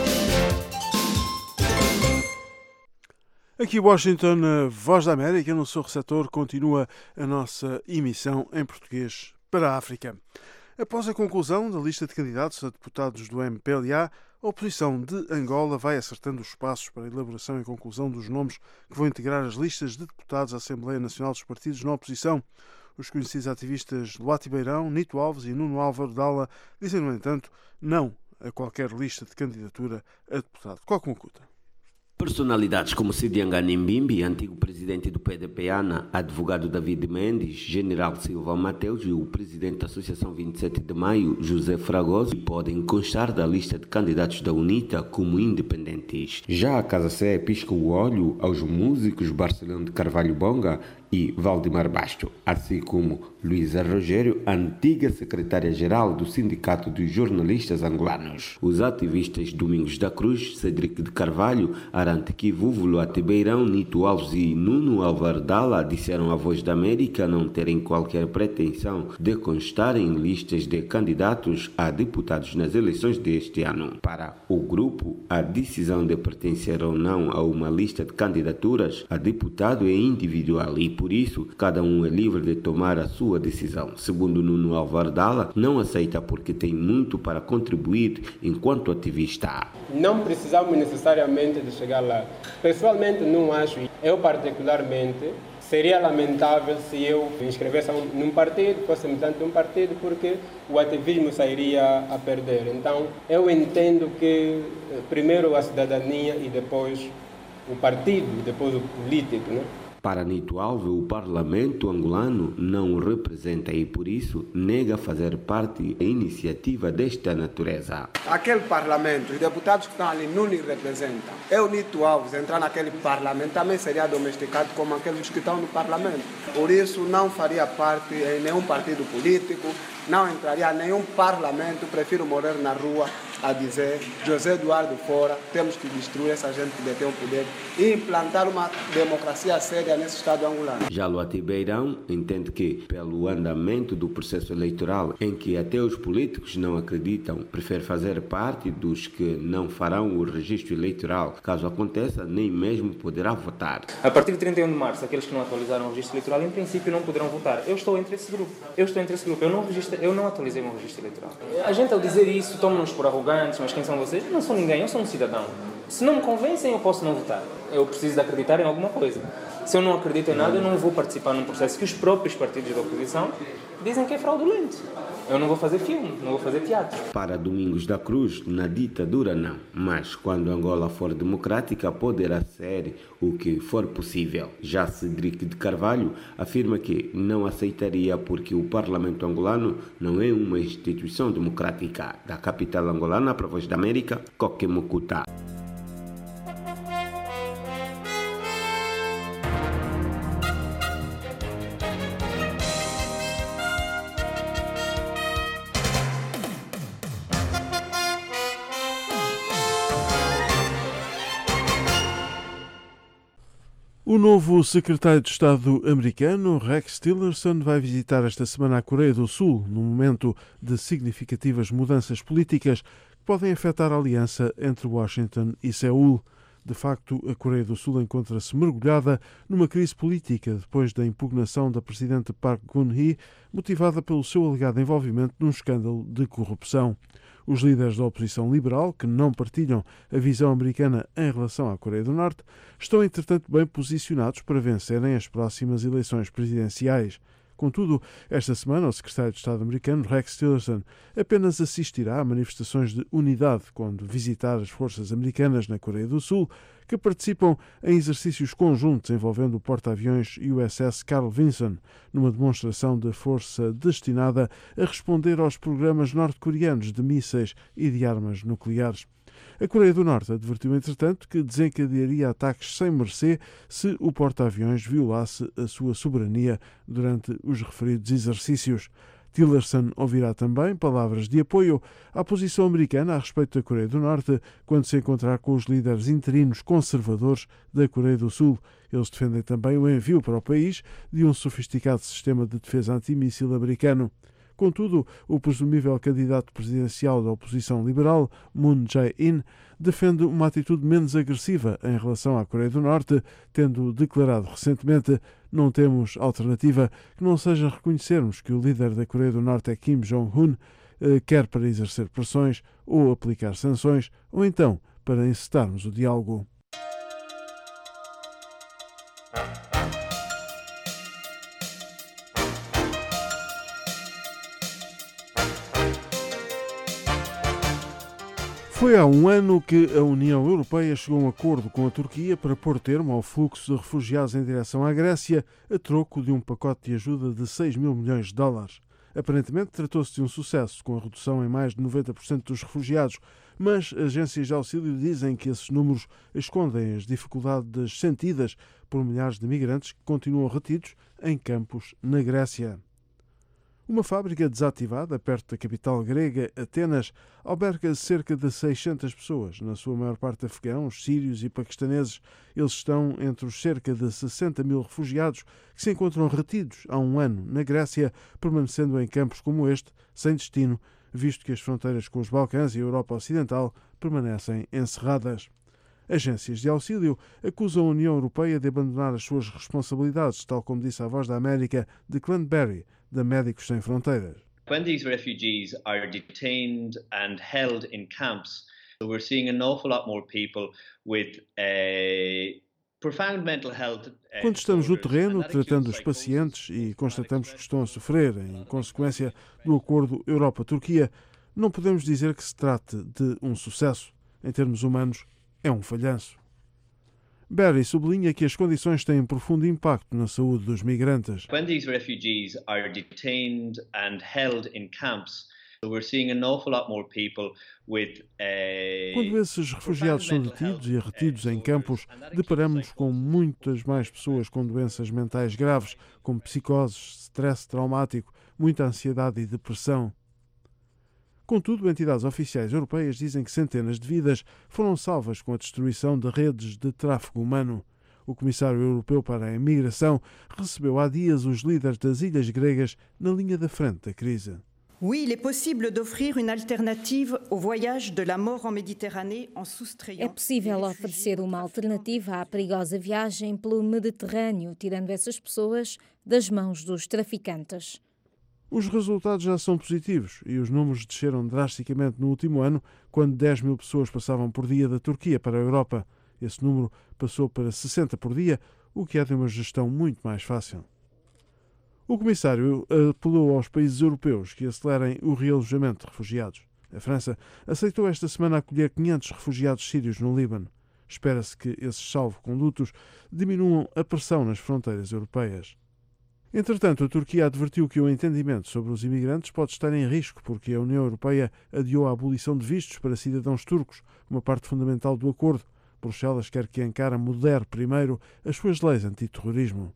Aqui Washington, a Voz da América, no seu receptor, continua a nossa emissão em português para a África. Após a conclusão da lista de candidatos a deputados do M P L A, a oposição de Angola vai acertando os passos para a elaboração e conclusão dos nomes que vão integrar as listas de deputados à Assembleia Nacional dos Partidos na oposição. Os conhecidos ativistas Luati Beirão, Nito Alves e Nuno Álvaro Dalla dizem, no entanto, não a qualquer lista de candidatura a deputado. Cocumacuta. Personalidades como Sidi Nganimbimbi, antigo presidente do P D P A N A, advogado David Mendes, general Silva Mateus e o presidente da Associação vinte e sete de Maio, José Fragoso, podem constar da lista de candidatos da UNITA como independentes. Já a Casa Sé pisca o olho aos músicos Barcelona de Carvalho Bonga e Valdemar Basto, assim como Luísa Rogério, antiga secretária-geral do Sindicato dos Jornalistas Angolanos. Os ativistas Domingos da Cruz, Cedric de Carvalho, Arante Kivuvo, Luati Beirão, Nito Alves e Nuno Álvaro Dalla disseram à Voz da América não terem qualquer pretensão de constar em listas de candidatos a deputados nas eleições deste ano. Para o grupo, a decisão de pertencer ou não a uma lista de candidaturas a deputado é individual e, por isso, cada um é livre de tomar a sua decisão. Segundo Nuno Álvaro Dalla, não aceita porque tem muito para contribuir enquanto ativista. Não precisamos necessariamente de chegar lá. Pessoalmente não acho, eu particularmente, seria lamentável se eu me inscrevesse num partido, fosse militante de um partido, porque o ativismo sairia a perder. Então, eu entendo que primeiro a cidadania e depois o partido, e depois o político, né? Para Nito Alves, o parlamento angolano não o representa e, por isso, nega fazer parte da iniciativa desta natureza. Aquele parlamento, os deputados que estão ali não lhe representam. Eu, Nito Alves, entrar naquele parlamento também seria domesticado como aqueles que estão no parlamento. Por isso, não faria parte em nenhum partido político, não entraria em nenhum parlamento, prefiro morrer na rua a dizer José Eduardo fora, temos que destruir essa gente que detém o poder e implantar uma democracia séria nesse Estado angolano. Já Luati Beirão entende que, pelo andamento do processo eleitoral, em que até os políticos não acreditam, prefere fazer parte dos que não farão o registro eleitoral. Caso aconteça, nem mesmo poderá votar. A partir de trinta e um de março, aqueles que não atualizaram o registro eleitoral, em princípio, não poderão votar. Eu estou entre esse grupo. Eu estou entre esse grupo. Eu não, registro, eu não atualizei o meu registro eleitoral. A gente, ao dizer isso, toma-nos por arrogante. Mas quem são vocês? Eu não sou ninguém, eu sou um cidadão. Se não me convencem, eu posso não votar. Eu preciso de acreditar em alguma coisa. Se eu não acredito em nada, eu não vou participar num processo que os próprios partidos da oposição dizem que é fraudulento. Eu não vou fazer filme, não vou fazer teatro. Para Domingos da Cruz, na ditadura não. Mas quando Angola for democrática, poderá ser o que for possível. Já Cedric de Carvalho afirma que não aceitaria porque o Parlamento angolano não é uma instituição democrática. Da capital angolana para a Voz da América, Coquemucuta. O novo secretário de Estado americano, Rex Tillerson, vai visitar esta semana a Coreia do Sul, num momento de significativas mudanças políticas que podem afetar a aliança entre Washington e Seul. De facto, a Coreia do Sul encontra-se mergulhada numa crise política depois da impugnação da presidente Park Geun-hye, motivada pelo seu alegado envolvimento num escândalo de corrupção. Os líderes da oposição liberal, que não partilham a visão americana em relação à Coreia do Norte, estão, entretanto, bem posicionados para vencerem as próximas eleições presidenciais. Contudo, esta semana, o secretário de Estado americano, Rex Tillerson, apenas assistirá a manifestações de unidade quando visitar as forças americanas na Coreia do Sul, que participam em exercícios conjuntos envolvendo o porta-aviões U S S Carl Vinson, numa demonstração de força destinada a responder aos programas norte-coreanos de mísseis e de armas nucleares. A Coreia do Norte advertiu, entretanto, que desencadearia ataques sem mercê se o porta-aviões violasse a sua soberania durante os referidos exercícios. Tillerson ouvirá também palavras de apoio à posição americana a respeito da Coreia do Norte quando se encontrar com os líderes interinos conservadores da Coreia do Sul. Eles defendem também o envio para o país de um sofisticado sistema de defesa antimíssil americano. Contudo, o presumível candidato presidencial da oposição liberal, Moon Jae-in, defende uma atitude menos agressiva em relação à Coreia do Norte, tendo declarado recentemente: não temos alternativa que não seja reconhecermos que o líder da Coreia do Norte é Kim Jong-un, quer para exercer pressões ou aplicar sanções, ou então para encetarmos o diálogo. Foi há um ano que a União Europeia chegou a um acordo com a Turquia para pôr termo ao fluxo de refugiados em direção à Grécia, a troco de um pacote de ajuda de seis mil milhões de dólares. Aparentemente tratou-se de um sucesso, com a redução em mais de noventa por cento dos refugiados, mas agências de auxílio dizem que esses números escondem as dificuldades sentidas por milhares de migrantes que continuam retidos em campos na Grécia. Uma fábrica desativada perto da capital grega, Atenas, alberga cerca de seiscentas pessoas, na sua maior parte afegãos, sírios e paquistaneses. Eles estão entre os cerca de sessenta mil refugiados que se encontram retidos há um ano na Grécia, permanecendo em campos como este, sem destino, visto que as fronteiras com os Balcãs e a Europa Ocidental permanecem encerradas. Agências de auxílio acusam a União Europeia de abandonar as suas responsabilidades, tal como disse a Voz da América de Clint Berry, da Médicos Sem Fronteiras. When these refugees are detained and held in camps, we're seeing an awful lot more people with a profound mental health. Quando estamos no terreno, tratando os pacientes e constatamos que estão a sofrer em consequência do acordo Europa-Turquia, não podemos dizer que se trate de um sucesso. Em termos humanos, é um falhanço. Berry sublinha que as condições têm profundo impacto na saúde dos migrantes. When these refugees are detained and held in camps, we're seeing an awful lot more people with a... Quando esses refugiados são detidos e retidos em campos, deparamos com muitas mais pessoas com doenças mentais graves, como psicoses, stress traumático, muita ansiedade e depressão. Contudo, entidades oficiais europeias dizem que centenas de vidas foram salvas com a destruição de redes de tráfico humano. O Comissário Europeu para a Imigração recebeu há dias os líderes das ilhas gregas na linha da frente da crise. Oui, il est possible d'offrir une alternative au voyage de la mort en Méditerranée en soustrayant... É possível oferecer uma alternativa à perigosa viagem pelo Mediterrâneo, tirando essas pessoas das mãos dos traficantes. Os resultados já são positivos e os números desceram drasticamente no último ano, quando dez mil pessoas passavam por dia da Turquia para a Europa. Esse número passou para sessenta por dia, o que é de uma gestão muito mais fácil. O Comissário apelou aos países europeus que acelerem o realojamento de refugiados. A França aceitou esta semana acolher quinhentos refugiados sírios no Líbano. Espera-se que esses salvo-condutos diminuam a pressão nas fronteiras europeias. Entretanto, a Turquia advertiu que o entendimento sobre os imigrantes pode estar em risco porque a União Europeia adiou a abolição de vistos para cidadãos turcos, uma parte fundamental do acordo. Bruxelas quer que Ankara modere primeiro as suas leis antiterrorismo.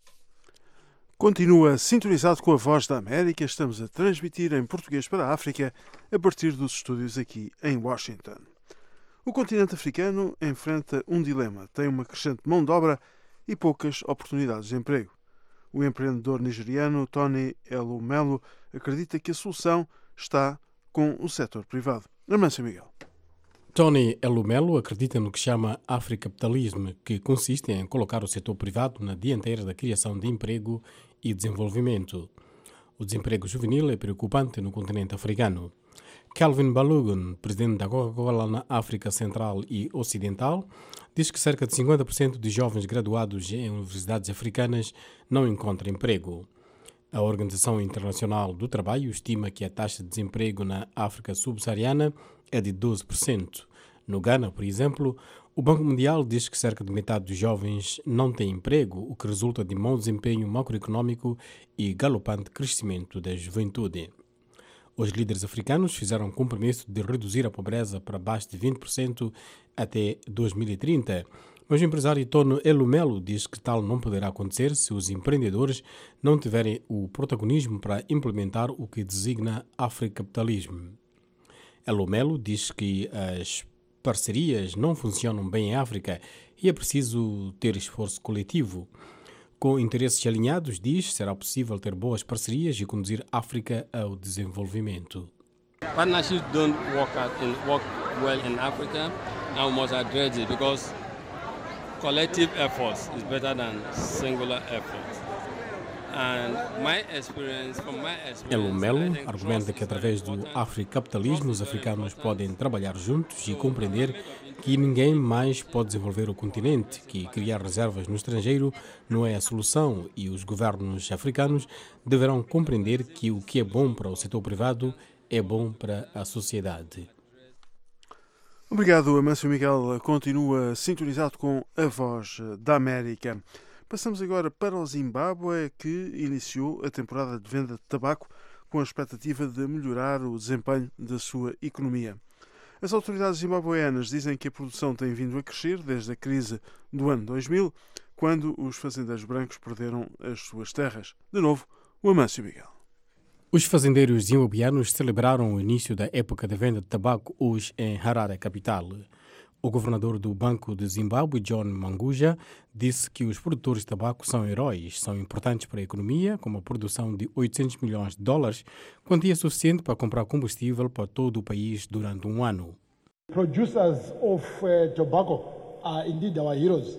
Continua sintonizado com a Voz da América. Estamos a transmitir em português para a África a partir dos estúdios aqui em Washington. O continente africano enfrenta um dilema. Tem uma crescente mão de obra e poucas oportunidades de emprego. O empreendedor nigeriano Tony Elumelu acredita que a solução está com o setor privado. Amância Miguel. Tony Elumelu acredita no que chama Africapitalismo, que consiste em colocar o setor privado na dianteira da criação de emprego e desenvolvimento. O desemprego juvenil é preocupante no continente africano. Calvin Balogun, presidente da Coca-Cola na África Central e Ocidental, diz que cerca de cinquenta por cento de jovens graduados em universidades africanas não encontram emprego. A Organização Internacional do Trabalho estima que a taxa de desemprego na África subsaariana é de doze por cento. No Ghana, por exemplo, o Banco Mundial diz que cerca de metade dos jovens não tem emprego, o que resulta de mau desempenho macroeconômico e galopante crescimento da juventude. Os líderes africanos fizeram um compromisso de reduzir a pobreza para abaixo de vinte por cento até dois mil e trinta. Mas o empresário Tono Elumelo diz que tal não poderá acontecer se os empreendedores não tiverem o protagonismo para implementar o que designa africapitalismo. Elumelo diz que as parcerias não funcionam bem em África e é preciso ter esforço coletivo. Com interesses alinhados, diz, será possível ter boas parcerias e conduzir a África ao desenvolvimento. Partnerships don't work out in, work well in Africa. Now we must address it because collective efforts is better than singular efforts. And my experience, from my experience, Elumelo argumenta que através do africapitalismo os africanos podem trabalhar juntos e compreender que ninguém mais pode desenvolver o continente, que criar reservas no estrangeiro não é a solução e os governos africanos deverão compreender que o que é bom para o setor privado é bom para a sociedade. Obrigado, Amâncio Miguel. Continua sintonizado com a Voz da América. Passamos agora para o Zimbábue, que iniciou a temporada de venda de tabaco com a expectativa de melhorar o desempenho da sua economia. As autoridades zimbabueanas dizem que a produção tem vindo a crescer desde a crise do ano dois mil, quando os fazendeiros brancos perderam as suas terras. De novo, o Amâncio Miguel. Os fazendeiros zimbabueanos celebraram o início da época de venda de tabaco hoje em Harare, capital. O governador do Banco de Zimbábue, John Manguja, disse que os produtores de tabaco são heróis, são importantes para a economia, como a produção de oitocentos milhões de dólares, quantia suficiente para comprar combustível para todo o país durante um ano. Producers of uh, tobacco are indeed our heroes.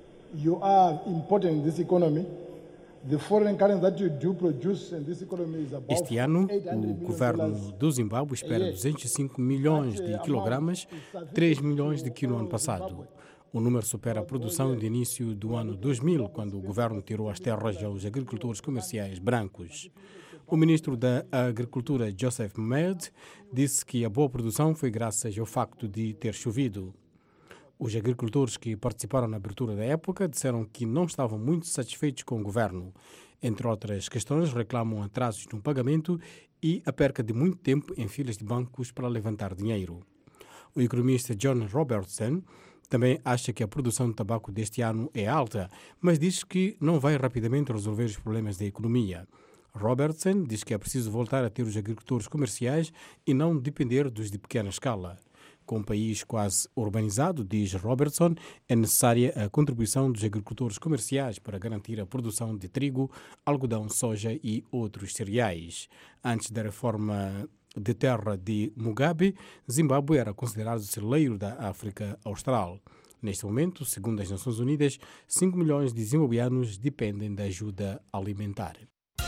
You are important in this economy. The foreign currency that you do produce in this economy is about Este ano, o governo do Zimbábue espera duzentos e cinco milhões de quilogramas, três milhões de que no ano passado. O número supera a produção de início do ano dois mil, quando o governo tirou as terras aos agricultores comerciais brancos. O ministro da Agricultura, Joseph Med, disse que a boa produção foi graças ao facto de ter chovido. Os agricultores que participaram na abertura da época disseram que não estavam muito satisfeitos com o governo. Entre outras questões, reclamam atrasos no pagamento e a perca de muito tempo em filas de bancos para levantar dinheiro. O economista John Robertson também acha que a produção de tabaco deste ano é alta, mas diz que não vai rapidamente resolver os problemas da economia. Robertson diz que é preciso voltar a ter os agricultores comerciais e não depender dos de pequena escala. Com um país quase urbanizado, diz Robertson, é necessária a contribuição dos agricultores comerciais para garantir a produção de trigo, algodão, soja e outros cereais. Antes da reforma de terra de Mugabe, Zimbábue era considerado o celeiro da África Austral. Neste momento, segundo as Nações Unidas, cinco milhões de zimbabueanos dependem da ajuda alimentar.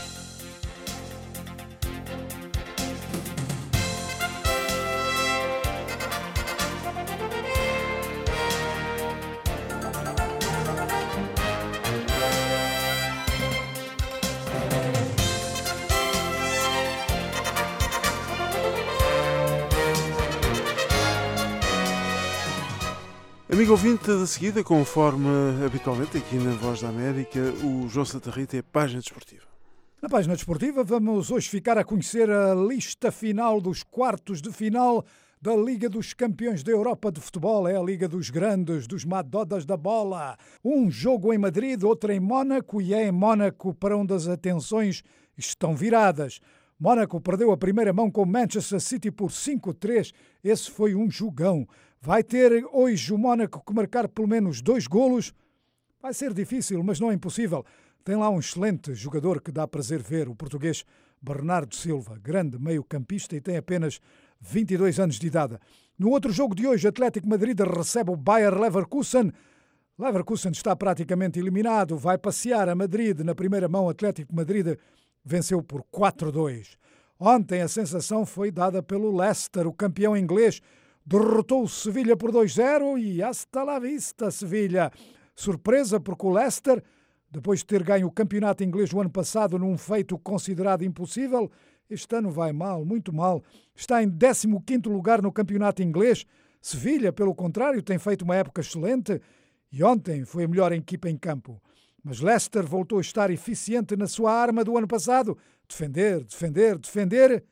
Amigo ouvinte, de seguida, conforme habitualmente aqui na Voz da América, o João Santa Rita é Página Desportiva. Na Página Desportiva vamos hoje ficar a conhecer a lista final dos quartos de final da Liga dos Campeões da Europa de Futebol. É a Liga dos Grandes, dos Madodas da Bola. Um jogo em Madrid, outro em Mónaco, e é em Mónaco para onde as atenções estão viradas. Mónaco perdeu a primeira mão com o Manchester City por cinco a três. Esse foi um jogão. Vai ter hoje o Mónaco que marcar pelo menos dois golos. Vai ser difícil, mas não é impossível. Tem lá um excelente jogador que dá prazer ver, o português Bernardo Silva, grande meio-campista e tem apenas vinte e dois anos de idade. No outro jogo de hoje, Atlético Madrid recebe o Bayer Leverkusen. Leverkusen está praticamente eliminado, vai passear a Madrid. Na primeira mão, Atlético Madrid venceu por quatro a dois. Ontem a sensação foi dada pelo Leicester, o campeão inglês, derrotou o Sevilha por dois a zero e hasta la vista, Sevilha. Surpresa porque o Leicester, depois de ter ganho o campeonato inglês no ano passado num feito considerado impossível, este ano vai mal, muito mal. Está em décimo quinto lugar no campeonato inglês. Sevilha, pelo contrário, tem feito uma época excelente e ontem foi a melhor equipa em campo. Mas Leicester voltou a estar eficiente na sua arma do ano passado. Defender, defender, defender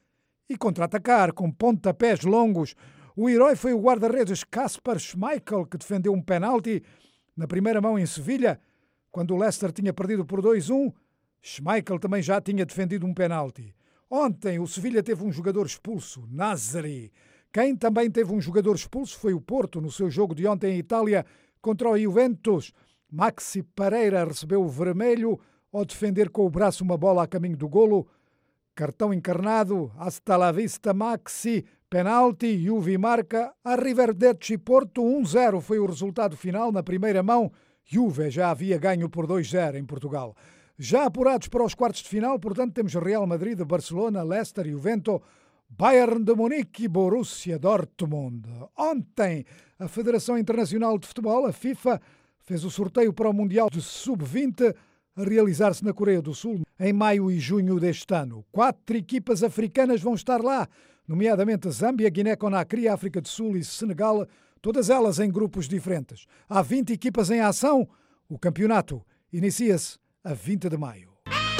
e contra-atacar com pontapés longos. O herói foi o guarda-redes Kasper Schmeichel, que defendeu um penalti na primeira mão em Sevilha, quando o Leicester tinha perdido por dois a um. Schmeichel também já tinha defendido um penalti. Ontem o Sevilha teve um jogador expulso, Nasri. Quem também teve um jogador expulso foi o Porto, no seu jogo de ontem em Itália contra o Juventus. Maxi Pereira recebeu o vermelho ao defender com o braço uma bola a caminho do golo. Cartão encarnado, hasta la vista Maxi, penalti, Juve marca, Arrivederci Porto, um a zero foi o resultado final na primeira mão. Juve já havia ganho por dois a zero em Portugal. Já apurados para os quartos de final, portanto, temos Real Madrid, Barcelona, Leicester, Juventus, Bayern de Munique e Borussia Dortmund. Ontem, a Federação Internacional de Futebol, a FIFA, fez o sorteio para o Mundial de sub vinte a realizar-se na Coreia do Sul em maio e junho deste ano. Quatro equipas africanas vão estar lá, nomeadamente Zâmbia, Guiné-Conakry, África do Sul e Senegal, todas elas em grupos diferentes. Há vinte equipas em ação. O campeonato inicia-se a vinte de maio.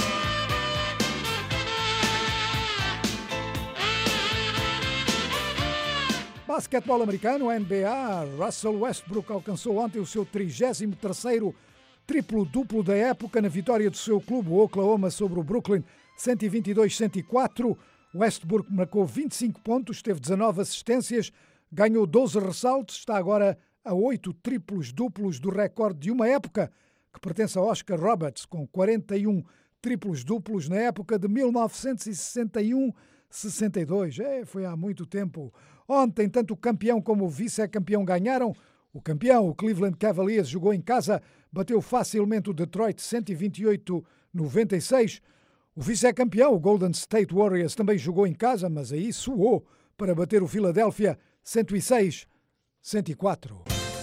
Basquetebol americano, N B A, Russell Westbrook alcançou ontem o seu trigésimo terceiro triplo-duplo da época na vitória do seu clube, o Oklahoma, sobre o Brooklyn, cento e vinte e dois a cento e quatro. Westbrook marcou vinte e cinco pontos, teve dezanove assistências, ganhou doze ressaltos, está agora a oito triplos-duplos do recorde de uma época que pertence a Oscar Roberts, com quarenta e um triplos-duplos na época de mil novecentos e sessenta e um a sessenta e dois. É, foi há muito tempo. Ontem, tanto o campeão como o vice-campeão ganharam. O campeão, o Cleveland Cavaliers, jogou em casa, bateu facilmente o Detroit cento e vinte e oito a noventa e seis. O vice-campeão, o Golden State Warriors, também jogou em casa, mas aí suou para bater o Philadelphia cento e seis a cento e quatro.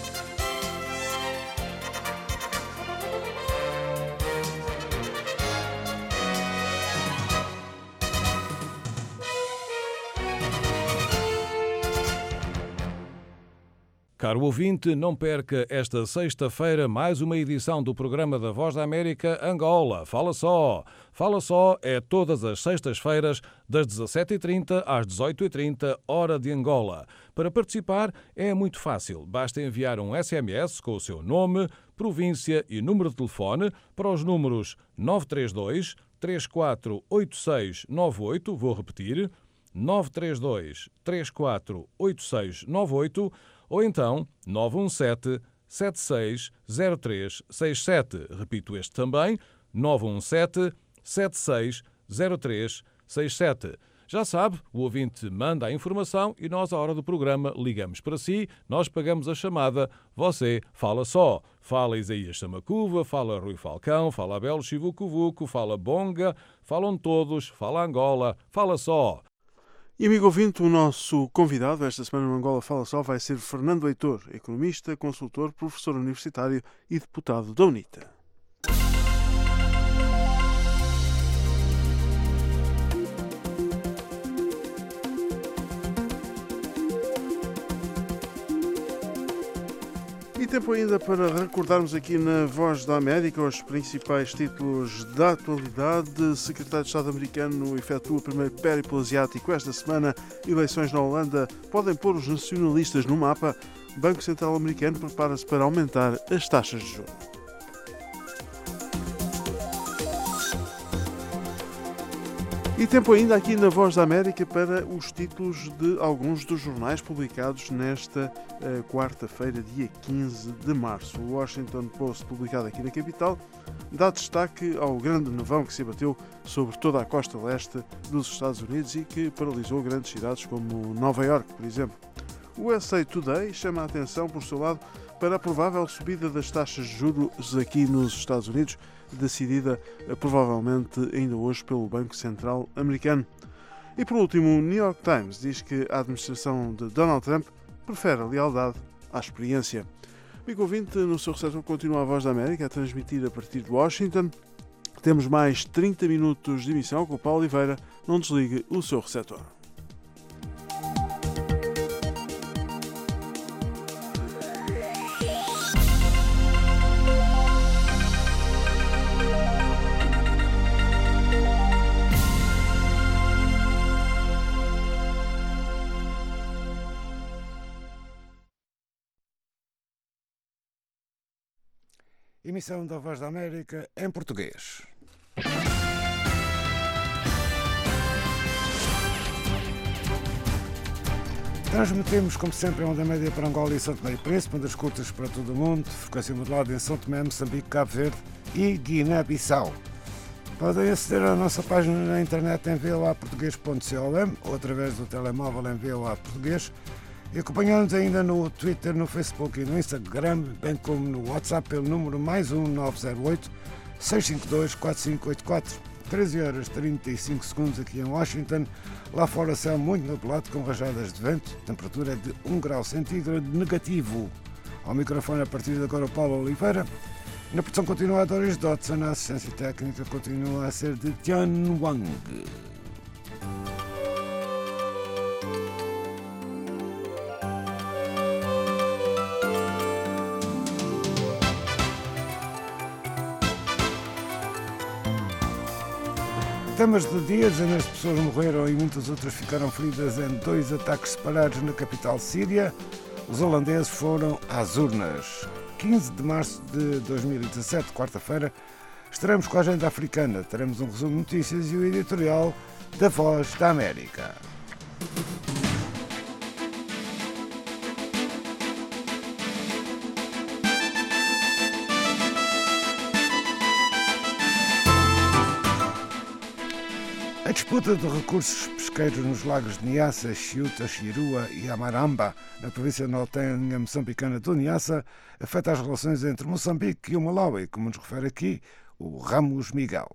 Caro ouvinte, não perca esta sexta-feira mais uma edição do programa da Voz da América Angola. Fala Só! Fala Só é todas as sextas-feiras, das dezassete e trinta às dezoito e trinta, hora de Angola. Para participar é muito fácil. Basta enviar um S M S com o seu nome, província e número de telefone para os números nove três dois, três quatro oito seis nove oito, vou repetir, nove três dois, três quatro oito seis nove oito, ou então nove um sete, sete seis zero três seis sete. Repito este também, nove um sete, sete seis zero três seis sete. Já sabe, o ouvinte manda a informação e nós, à hora do programa, ligamos para si, nós pagamos a chamada, você fala só. Fala Isaías Samacuva, fala Rui Falcão, fala Abel Chivucovuco, fala Bonga, falam todos, fala Angola, fala só. E, amigo ouvinte, o nosso convidado esta semana no Angola Fala Só vai ser Fernando Heitor, economista, consultor, professor universitário e deputado da UNITA. E tempo ainda para recordarmos aqui na Voz da América os principais títulos da atualidade. O secretário de Estado americano efetua o primeiro périplo asiático esta semana. Eleições na Holanda podem pôr os nacionalistas no mapa. O Banco Central americano prepara-se para aumentar as taxas de juros. E tempo ainda aqui na Voz da América para os títulos de alguns dos jornais publicados nesta uh, quarta-feira, dia quinze de março. O Washington Post, publicado aqui na capital, dá destaque ao grande nevão que se abateu sobre toda a costa leste dos Estados Unidos e que paralisou grandes cidades como Nova Iorque, por exemplo. O U S A Today chama a atenção, por seu lado, para a provável subida das taxas de juros aqui nos Estados Unidos, decidida provavelmente ainda hoje pelo Banco Central americano. E por último, o New York Times diz que a administração de Donald Trump prefere a lealdade à experiência. Amigo ouvinte, no seu receptor continua a Voz da América a transmitir a partir de Washington. Temos mais trinta minutos de emissão com o Paulo Oliveira. Não desligue o seu receptor. Emissão da Voz da América em português. Transmitimos, como sempre, em onda média para Angola e São Tomé e Príncipe, ondas curtas para todo o mundo, frequência modulada em São Tomé, Moçambique, Cabo Verde e Guiné-Bissau. Podem aceder à nossa página na internet em v o a português ponto com ou através do telemóvel em V O A Português e acompanhar-nos ainda no Twitter, no Facebook e no Instagram, bem como no WhatsApp pelo número mais um nove zero oito, seis cinco dois, quatro cinco oito quatro. treze horas e trinta e cinco segundos aqui em Washington. Lá fora céu muito nublado com rajadas de vento, temperatura de um grau centígrado negativo. Ao microfone a partir de agora o Paulo Oliveira. Na produção continua a Doris Dodson, a assistência técnica continua a ser de Tian Wang. Temas do dia: dezenas de pessoas morreram e muitas outras ficaram feridas em dois ataques separados na capital síria. Os holandeses foram às urnas. quinze de março de dois mil e dezassete, quarta-feira, estaremos com a agenda africana. Teremos um resumo de notícias e o editorial da Voz da América. A disputa de recursos pesqueiros nos lagos de Niassa, Chiuta, Chirua e Amaramba, na província nortenha moçambicana do Niassa, afeta as relações entre Moçambique e o Malawi, como nos refere aqui o Ramos Miguel.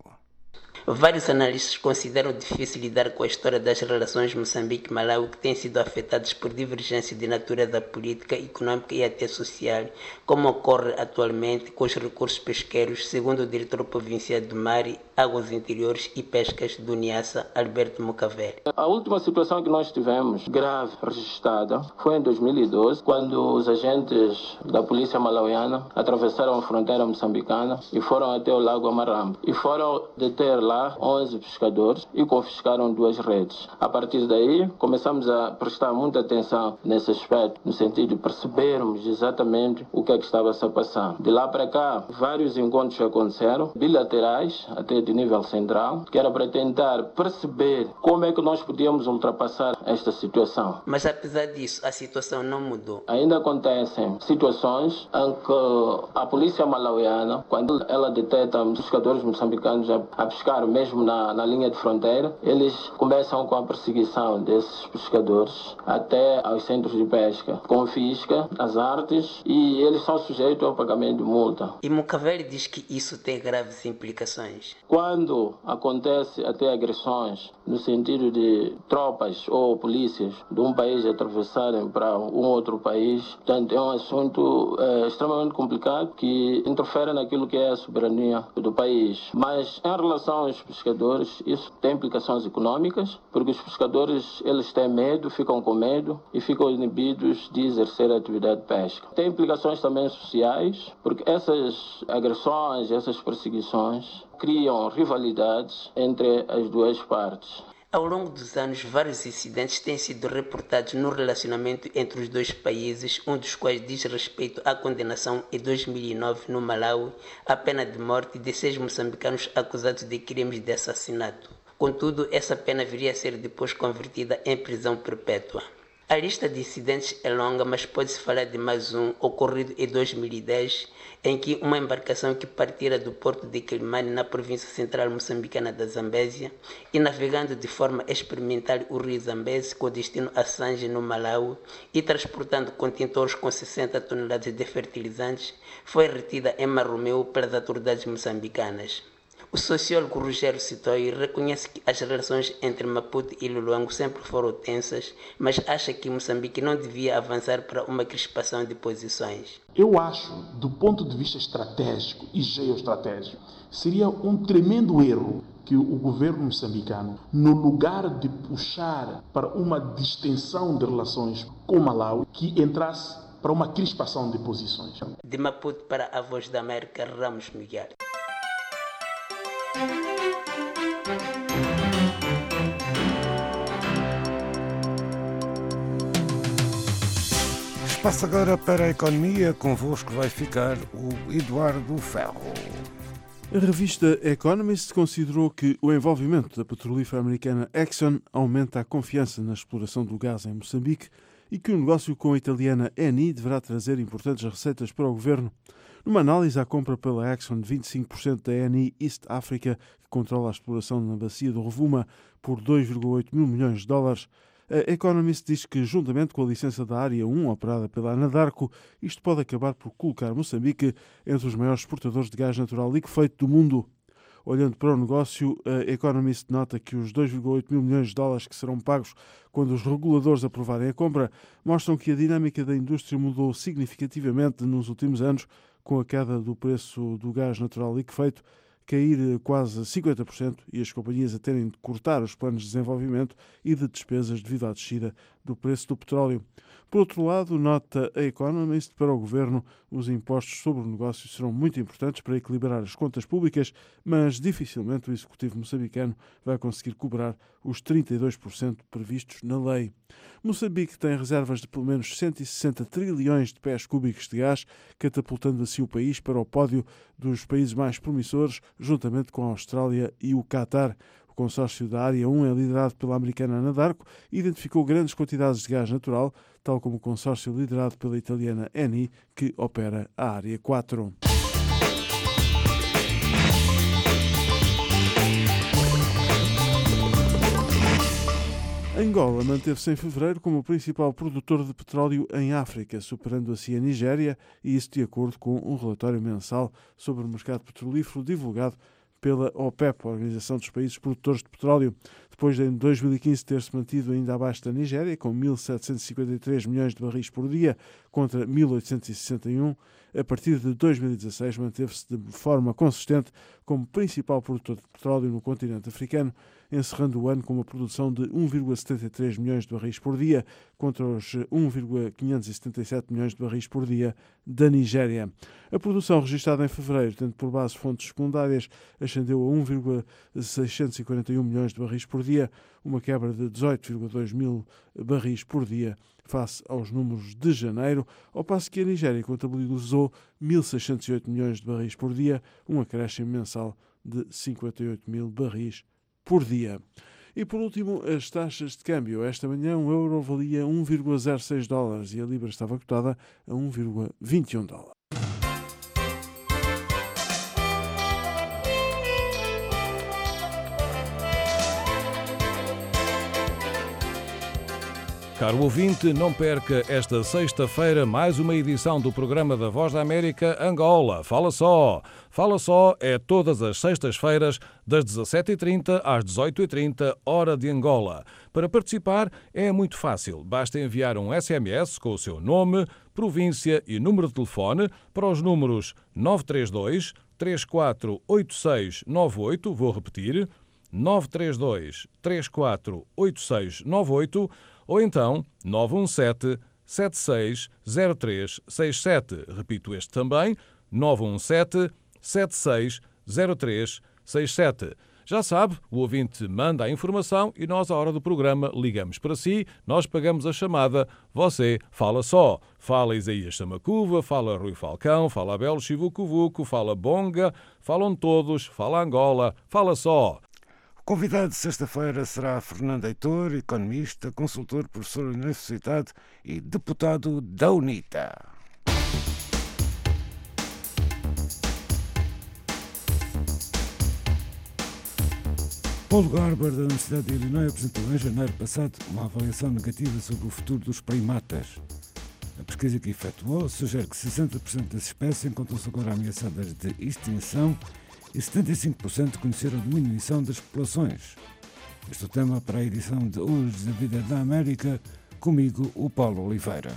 Vários analistas consideram difícil lidar com a história das relações Moçambique-Malawi, que têm sido afetadas por divergência de natureza política, econômica e até social, como ocorre atualmente com os recursos pesqueiros, segundo o diretor provincial do Mar, Águas Interiores e Pescas do Niassa, Alberto Mucavelli. A última situação que nós tivemos, grave, registrada, foi em dois mil e doze, quando os agentes da polícia malauiana atravessaram a fronteira moçambicana e foram até o lago Amaramba e foram deter lá onze pescadores e confiscaram duas redes. A partir daí, começamos a prestar muita atenção nesse aspecto, no sentido de percebermos exatamente o que é que estava a passar. De lá para cá, vários encontros aconteceram, bilaterais, até de nível central, que era para tentar perceber como é que nós podíamos ultrapassar esta situação. Mas apesar disso, a situação não mudou. Ainda acontecem situações em que a polícia malauiana, quando ela detecta pescadores moçambicanos a, a pescar mesmo na, na linha de fronteira, eles começam com a perseguição desses pescadores até aos centros de pesca, confisca as artes e eles são sujeitos ao pagamento de multa. E Mucavelli diz que isso tem graves implicações. Quando acontece até agressões no sentido de tropas ou polícias de um país atravessarem para um outro país, portanto é um assunto é, extremamente complicado que interfere naquilo que é a soberania do país. Mas em relação aos pescadores, isso tem implicações econômicas, porque os pescadores eles têm medo, ficam com medo e ficam inibidos de exercer a atividade de pesca. Tem implicações também sociais, porque essas agressões, essas perseguições criam rivalidades entre as duas partes. Ao longo dos anos, vários incidentes têm sido reportados no relacionamento entre os dois países, um dos quais diz respeito à condenação em dois mil e nove no Malawi à pena de morte de seis moçambicanos acusados de crimes de assassinato. Contudo, essa pena viria a ser depois convertida em prisão perpétua. A lista de incidentes é longa, mas pode-se falar de mais um, ocorrido em dois mil e dez, em que uma embarcação que partira do porto de Quilimane, na província central moçambicana da Zambésia, e navegando de forma experimental o rio Zambésia com destino a Sanje, no Malawi, e transportando contentores com sessenta toneladas de fertilizantes, foi retida em Marromeu pelas autoridades moçambicanas. O sociólogo Rogério Sitoy reconhece que as relações entre Maputo e Luango sempre foram tensas, mas acha que Moçambique não devia avançar para uma crispação de posições. Eu acho, do ponto de vista estratégico e geoestratégico, seria um tremendo erro que o governo moçambicano, no lugar de puxar para uma distensão de relações com o Malawi, que entrasse para uma crispação de posições. De Maputo para a Voz da América, Ramos Miguel. Passa agora para a economia. Convosco vai ficar o Eduardo Ferro. A revista Economist considerou que o envolvimento da petrolífera americana Exxon aumenta a confiança na exploração do gás em Moçambique e que o negócio com a italiana Eni deverá trazer importantes receitas para o governo. Numa análise à compra pela Exxon de vinte e cinco por cento da Eni East Africa, que controla a exploração na bacia do Rovuma, por dois vírgula oito mil milhões de dólares, a Economist diz que, juntamente com a licença da Área um, operada pela Anadarko, isto pode acabar por colocar Moçambique entre os maiores exportadores de gás natural liquefeito do mundo. Olhando para o negócio, a Economist nota que os dois vírgula oito mil milhões de dólares que serão pagos quando os reguladores aprovarem a compra mostram que a dinâmica da indústria mudou significativamente nos últimos anos, com a queda do preço do gás natural liquefeito cair quase cinquenta por cento e as companhias a terem de cortar os planos de desenvolvimento e de despesas devido à descida do preço do petróleo. Por outro lado, nota a Economist, para o governo, os impostos sobre o negócio serão muito importantes para equilibrar as contas públicas, mas dificilmente o executivo moçambicano vai conseguir cobrar os trinta e dois por cento previstos na lei. Moçambique tem reservas de pelo menos cento e sessenta trilhões de pés cúbicos de gás, catapultando assim o país para o pódio dos países mais promissores, juntamente com a Austrália e o Qatar. O consórcio da Área um é liderado pela americana Anadarko e identificou grandes quantidades de gás natural, tal como o consórcio liderado pela italiana Eni, que opera a Área quatro. Angola manteve-se em fevereiro como o principal produtor de petróleo em África, superando assim a Nigéria, e isso de acordo com um relatório mensal sobre o mercado petrolífero divulgado pela OPEP, a Organização dos Países Produtores de Petróleo. Depois de em dois mil e quinze ter-se mantido ainda abaixo da Nigéria, com mil setecentos e cinquenta e três milhões de barris por dia contra mil oitocentos e sessenta e um, a partir de dois mil e dezasseis manteve-se de forma consistente como principal produtor de petróleo no continente africano, encerrando o ano com uma produção de um vírgula setenta e três milhões de barris por dia contra os um vírgula quinhentos e setenta e sete milhões de barris por dia da Nigéria. A produção registrada em fevereiro, tendo por base fontes secundárias, ascendeu a um vírgula seiscentos e quarenta e um milhões de barris por dia, uma quebra de dezoito vírgula dois mil barris por dia face aos números de janeiro, ao passo que a Nigéria contabilizou mil seiscentos e oito milhões de barris por dia, um acréscimo mensal de cinquenta e oito mil barris por dia. E por último, as taxas de câmbio. Esta manhã um euro valia um vírgula zero seis dólares e a libra estava cotada a um vírgula vinte e um dólares. Caro ouvinte, não perca esta sexta-feira mais uma edição do programa da Voz da América Angola. Fala só! Fala só é todas as sextas-feiras, das dezassete e trinta às dezoito e trinta, hora de Angola. Para participar é muito fácil. Basta enviar um S M S com o seu nome, província e número de telefone para os números nove três dois, três quatro oito seis nove oito, vou repetir, nove três dois, três quatro oito seis nove oito, ou então nove um sete, sete seis zero três seis sete. Repito este também, nove um sete, sete seis zero três seis sete. Já sabe, o ouvinte manda a informação e nós, à hora do programa, ligamos para si, nós pagamos a chamada, você fala só. Fala Isaías Samacuva, fala Rui Falcão, fala Abel Chivucovuco, fala Bonga, falam todos, fala Angola, fala só. O convidado de sexta-feira será Fernando Heitor, economista, consultor, professor universitário e deputado da UNITA. Paul Garber, da Universidade de Illinois, apresentou em janeiro passado uma avaliação negativa sobre o futuro dos primatas. A pesquisa que efetuou sugere que sessenta por cento das espécies encontram-se agora ameaçadas de extinção e setenta e cinco por cento conheceram a diminuição das populações. Este é o tema para a edição de hoje da Vida da América, comigo, o Paulo Oliveira.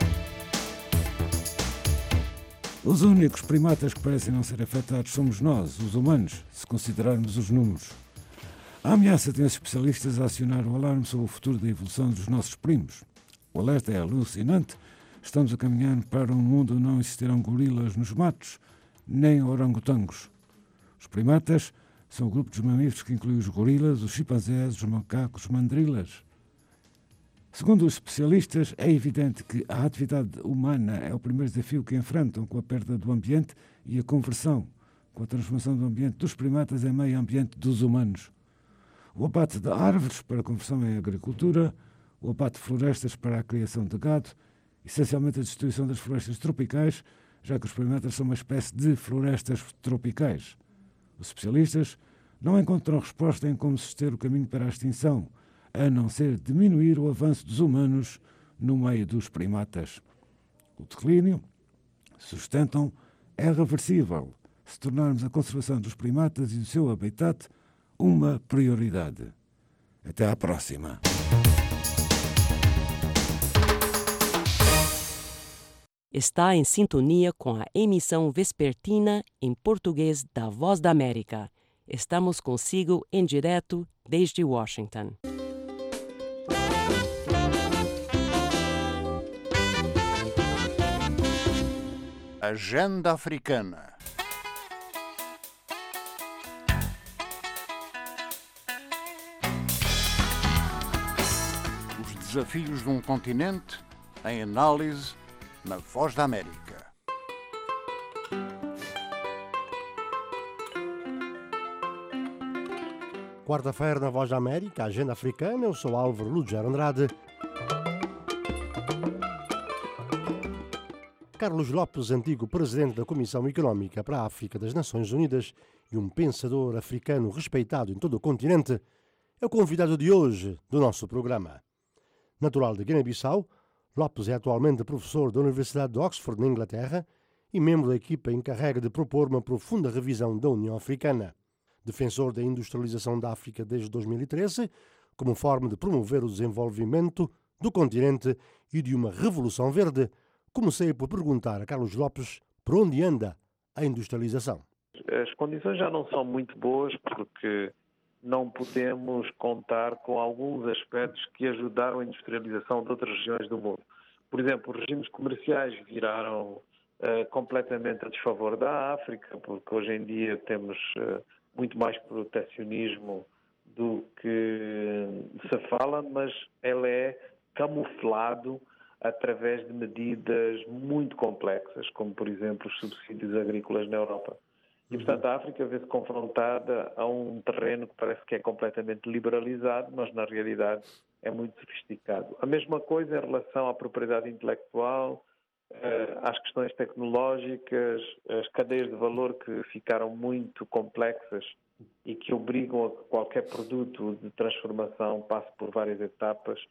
Os únicos primatas que parecem não ser afetados somos nós, os humanos, se considerarmos os números. A ameaça tem os especialistas a acionar o alarme sobre o futuro da evolução dos nossos primos. O alerta é alucinante. Estamos a caminhar para um mundo onde não existirão gorilas nos matos, nem orangotangos. Os primatas são o grupo dos mamíferos que inclui os gorilas, os chimpanzés, os macacos, os mandrilas. Segundo os especialistas, é evidente que a atividade humana é o primeiro desafio que enfrentam com a perda do ambiente e a conversão, com a transformação do ambiente dos primatas em meio ambiente dos humanos. O abate de árvores para a conversão em agricultura, o abate de florestas para a criação de gado, essencialmente a destruição das florestas tropicais, já que os primatas são uma espécie de florestas tropicais. Os especialistas não encontram resposta em como suster o caminho para a extinção, a não ser diminuir o avanço dos humanos no meio dos primatas. O declínio, sustentam, é reversível se tornarmos a conservação dos primatas e do seu habitat uma prioridade. Até à próxima. Está em sintonia com a emissão vespertina em português da Voz da América. Estamos consigo em direto desde Washington. Agenda Africana. Os desafios de um continente em análise na Voz da América. Quarta-feira na Voz da América, Agenda Africana. Eu sou Álvaro Lugero Andrade. Carlos Lopes, antigo presidente da Comissão Económica para a África das Nações Unidas e um pensador africano respeitado em todo o continente, é o convidado de hoje do nosso programa. Natural de Guiné-Bissau, Lopes é atualmente professor da Universidade de Oxford, na Inglaterra, e membro da equipa encarregue de propor uma profunda revisão da União Africana. Defensor da industrialização da África desde dois mil e treze, como forma de promover o desenvolvimento do continente e de uma revolução verde, comecei por perguntar a Carlos Lopes por onde anda a industrialização. As condições já não são muito boas porque não podemos contar com alguns aspectos que ajudaram a industrialização de outras regiões do mundo. Por exemplo, os regimes comerciais viraram uh, completamente a desfavor da África, porque hoje em dia temos uh, muito mais protecionismo do que se fala, mas ele é camuflado através de medidas muito complexas, como, por exemplo, os subsídios agrícolas na Europa. E, portanto, a África vê-se confrontada a um terreno que parece que é completamente liberalizado, mas, na realidade, é muito sofisticado. A mesma coisa em relação à propriedade intelectual, às questões tecnológicas, as cadeias de valor que ficaram muito complexas e que obrigam a que qualquer produto de transformação passe por várias etapas.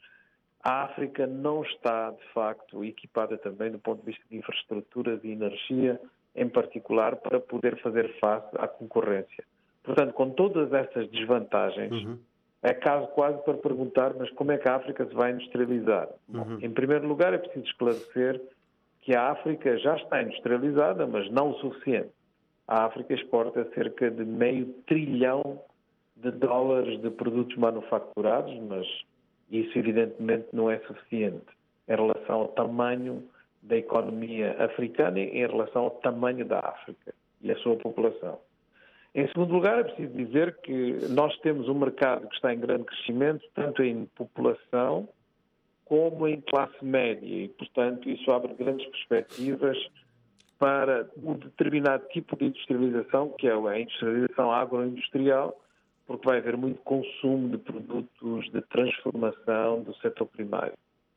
A África não está, de facto, equipada também do ponto de vista de infraestruturas e energia, em particular, para poder fazer face à concorrência. Portanto, com todas essas desvantagens, uhum. é caso quase para perguntar, mas como é que a África se vai industrializar? Uhum. Bom, em primeiro lugar, é preciso esclarecer que a África já está industrializada, mas não o suficiente. A África exporta cerca de meio trilhão de dólares de produtos manufaturados, mas isso, evidentemente, não é suficiente em relação ao tamanho da economia africana e em relação ao tamanho da África e a sua população. Em segundo lugar, é preciso dizer que nós temos um mercado que está em grande crescimento, tanto em população como em classe média, e, portanto, isso abre grandes perspectivas para um determinado tipo de industrialização, que é a industrialização agroindustrial, porque vai haver muito consumo de produtos de transformação do setor primário.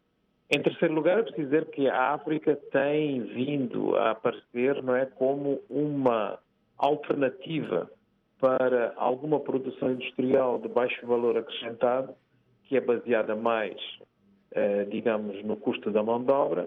Em terceiro lugar, é preciso dizer que a África tem vindo a aparecer, não é, como uma alternativa para alguma produção industrial de baixo valor acrescentado, que é baseada mais, eh, digamos, no custo da mão de obra,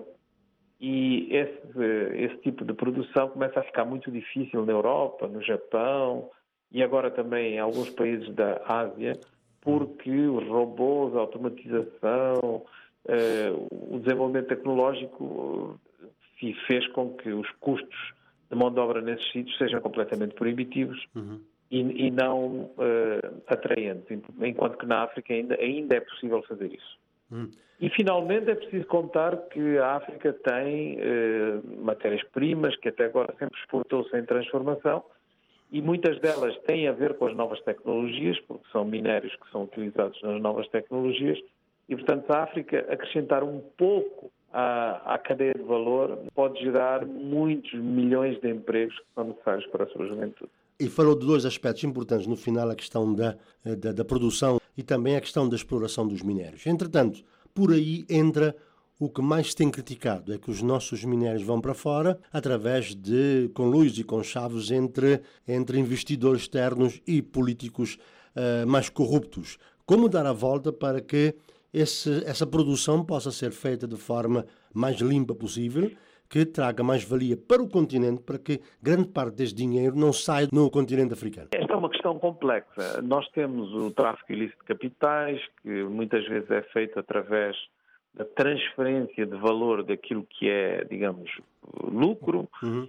e esse, esse tipo de produção começa a ficar muito difícil na Europa, no Japão, e agora também em alguns países da Ásia, porque os robôs, a automatização, eh, o desenvolvimento tecnológico fez com que os custos de mão de obra nesses sítios sejam completamente proibitivos uhum. e, e não eh, atraentes, enquanto que na África ainda, ainda é possível fazer isso. Uhum. E, finalmente, é preciso contar que a África tem eh, matérias-primas que até agora sempre exportou sem transformação, e muitas delas têm a ver com as novas tecnologias, porque são minérios que são utilizados nas novas tecnologias, E, portanto, a África acrescentar um pouco à, à cadeia de valor pode gerar muitos milhões de empregos que são necessários para a sua juventude. E falou de dois aspectos importantes no final, a questão da, da, da produção e também a questão da exploração dos minérios. Entretanto, por aí entra o que mais se tem criticado, é que os nossos minérios vão para fora através de conluios e conchaves entre, entre investidores externos e políticos uh, mais corruptos. Como dar a volta para que esse, essa produção possa ser feita de forma mais limpa possível, que traga mais valia para o continente, para que grande parte desse dinheiro não saia no continente africano? Esta é uma questão complexa. Nós temos o tráfico ilícito de capitais, que muitas vezes é feito através da transferência de valor daquilo que é, digamos, lucro, uhum.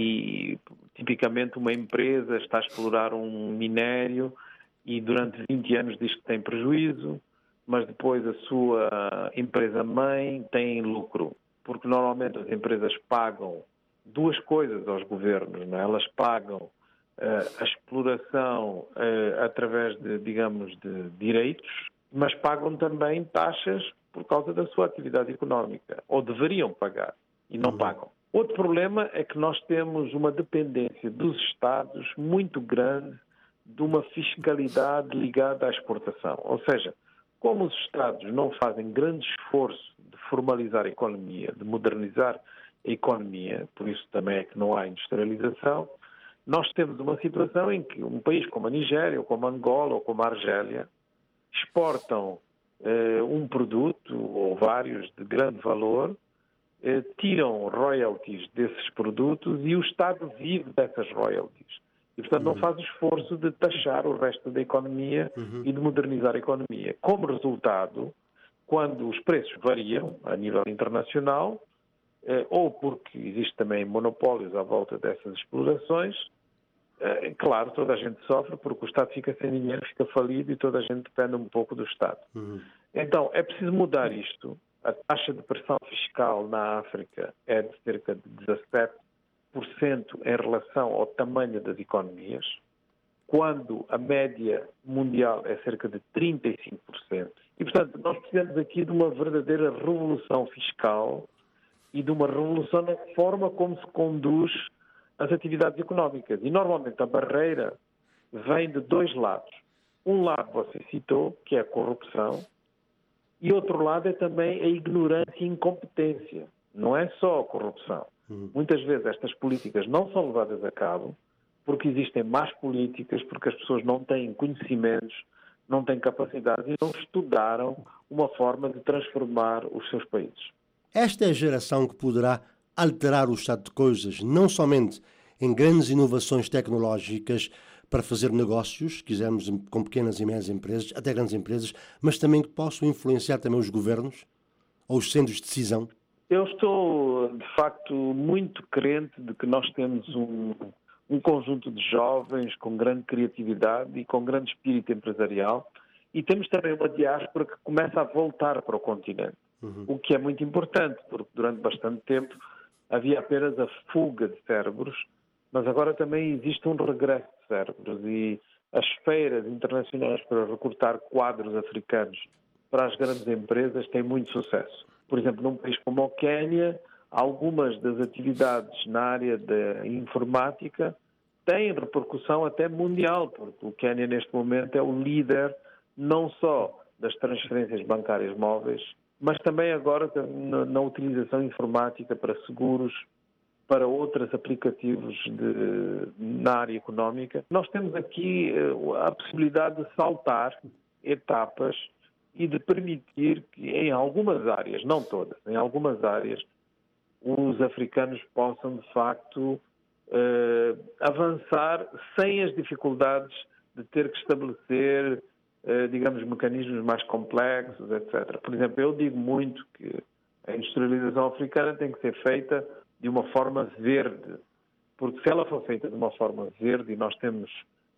E tipicamente uma empresa está a explorar um minério e durante vinte anos diz que tem prejuízo, mas depois a sua empresa-mãe tem lucro, porque normalmente as empresas pagam duas coisas aos governos, não é? Elas pagam uh, a exploração uh, através de, digamos, de direitos, mas pagam também taxas por causa da sua atividade económica, ou deveriam pagar, e não pagam. Outro problema é que nós temos uma dependência dos Estados muito grande de uma fiscalidade ligada à exportação. Ou seja, como os Estados não fazem grande esforço de formalizar a economia, de modernizar a economia, por isso também é que não há industrialização, nós temos uma situação em que um país como a Nigéria, ou como a Angola, ou como a Argélia, exportam Uh, um produto, ou vários, de grande valor, uh, tiram royalties desses produtos e o Estado vive dessas royalties. E, portanto, uhum. não faz o esforço de taxar o resto da economia uhum. e de modernizar a economia. Como resultado, quando os preços variam a nível internacional, uh, ou porque existe também monopólios à volta dessas explorações, É, claro, toda a gente sofre porque o Estado fica sem dinheiro, fica falido e toda a gente depende um pouco do Estado. Uhum. Então, é preciso mudar isto. A taxa de pressão fiscal na África é de cerca de dezassete por cento em relação ao tamanho das economias, quando a média mundial é cerca de trinta e cinco por cento. E, portanto, nós precisamos aqui de uma verdadeira revolução fiscal e de uma revolução na forma como se conduz as atividades económicas. E, normalmente, a barreira vem de dois lados. Um lado, você citou, que é a corrupção, e outro lado é também a ignorância e incompetência. Não é só a corrupção. Uhum. Muitas vezes estas políticas não são levadas a cabo porque existem más políticas, porque as pessoas não têm conhecimentos, não têm capacidade e não estudaram uma forma de transformar os seus países. Esta é a geração que poderá alterar o estado de coisas, não somente em grandes inovações tecnológicas para fazer negócios, quisermos com pequenas e médias empresas, até grandes empresas, mas também que possam influenciar também os governos ou os centros de decisão? Eu estou, de facto, muito crente de que nós temos um, um conjunto de jovens com grande criatividade e com grande espírito empresarial, e temos também uma diáspora que começa a voltar para o continente, uhum. o que é muito importante, porque durante bastante tempo havia apenas a fuga de cérebros, mas agora também existe um regresso de cérebros e as feiras internacionais para recrutar quadros africanos para as grandes empresas têm muito sucesso. Por exemplo, num país como o Quênia, algumas das atividades na área da informática têm repercussão até mundial, porque o Quênia neste momento é o líder não só das transferências bancárias móveis, mas também agora na, na utilização informática para seguros, para outros aplicativos de, na área económica. Nós temos aqui uh, a possibilidade de saltar etapas e de permitir que em algumas áreas, não todas, em algumas áreas, os africanos possam de facto uh, avançar sem as dificuldades de ter que estabelecer digamos, mecanismos mais complexos, etcétera. Por exemplo, eu digo muito que a industrialização africana tem que ser feita de uma forma verde, porque se ela for feita de uma forma verde e nós temos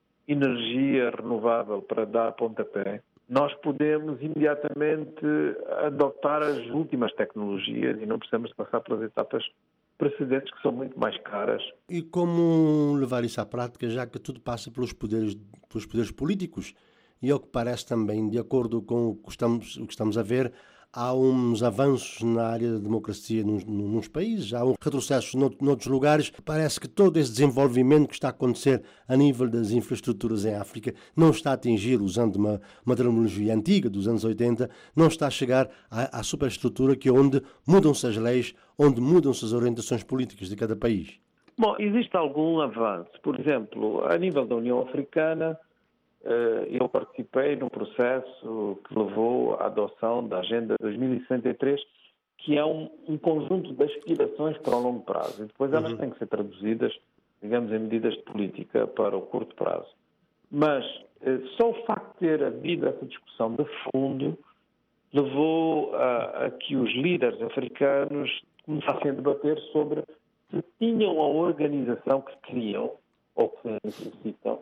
energia renovável para dar pontapé, nós podemos imediatamente adotar as últimas tecnologias e não precisamos passar pelas etapas precedentes que são muito mais caras. E como levar isso à prática, já que tudo passa pelos poderes, pelos poderes políticos? e, ao que parece também, de acordo com o que estamos, o que estamos a ver, há uns avanços na área da democracia nos, nos países, há um retrocesso noutros lugares. Parece que todo esse desenvolvimento que está a acontecer a nível das infraestruturas em África não está a atingir, usando uma, uma terminologia antiga dos anos oitenta, não está a chegar à, à superestrutura que é onde mudam-se as leis, onde mudam-se as orientações políticas de cada país. Bom, existe algum avanço. Por exemplo, a nível da União Africana, eu participei no processo que levou à adoção da Agenda dois mil e sessenta e três, que é um, um conjunto de aspirações para o longo prazo. E depois elas uhum. têm que ser traduzidas, digamos, em medidas de política para o curto prazo. Mas só o facto de ter havido essa discussão de fundo levou a, a que os líderes africanos começassem a debater sobre se tinham a organização que queriam ou que necessitam.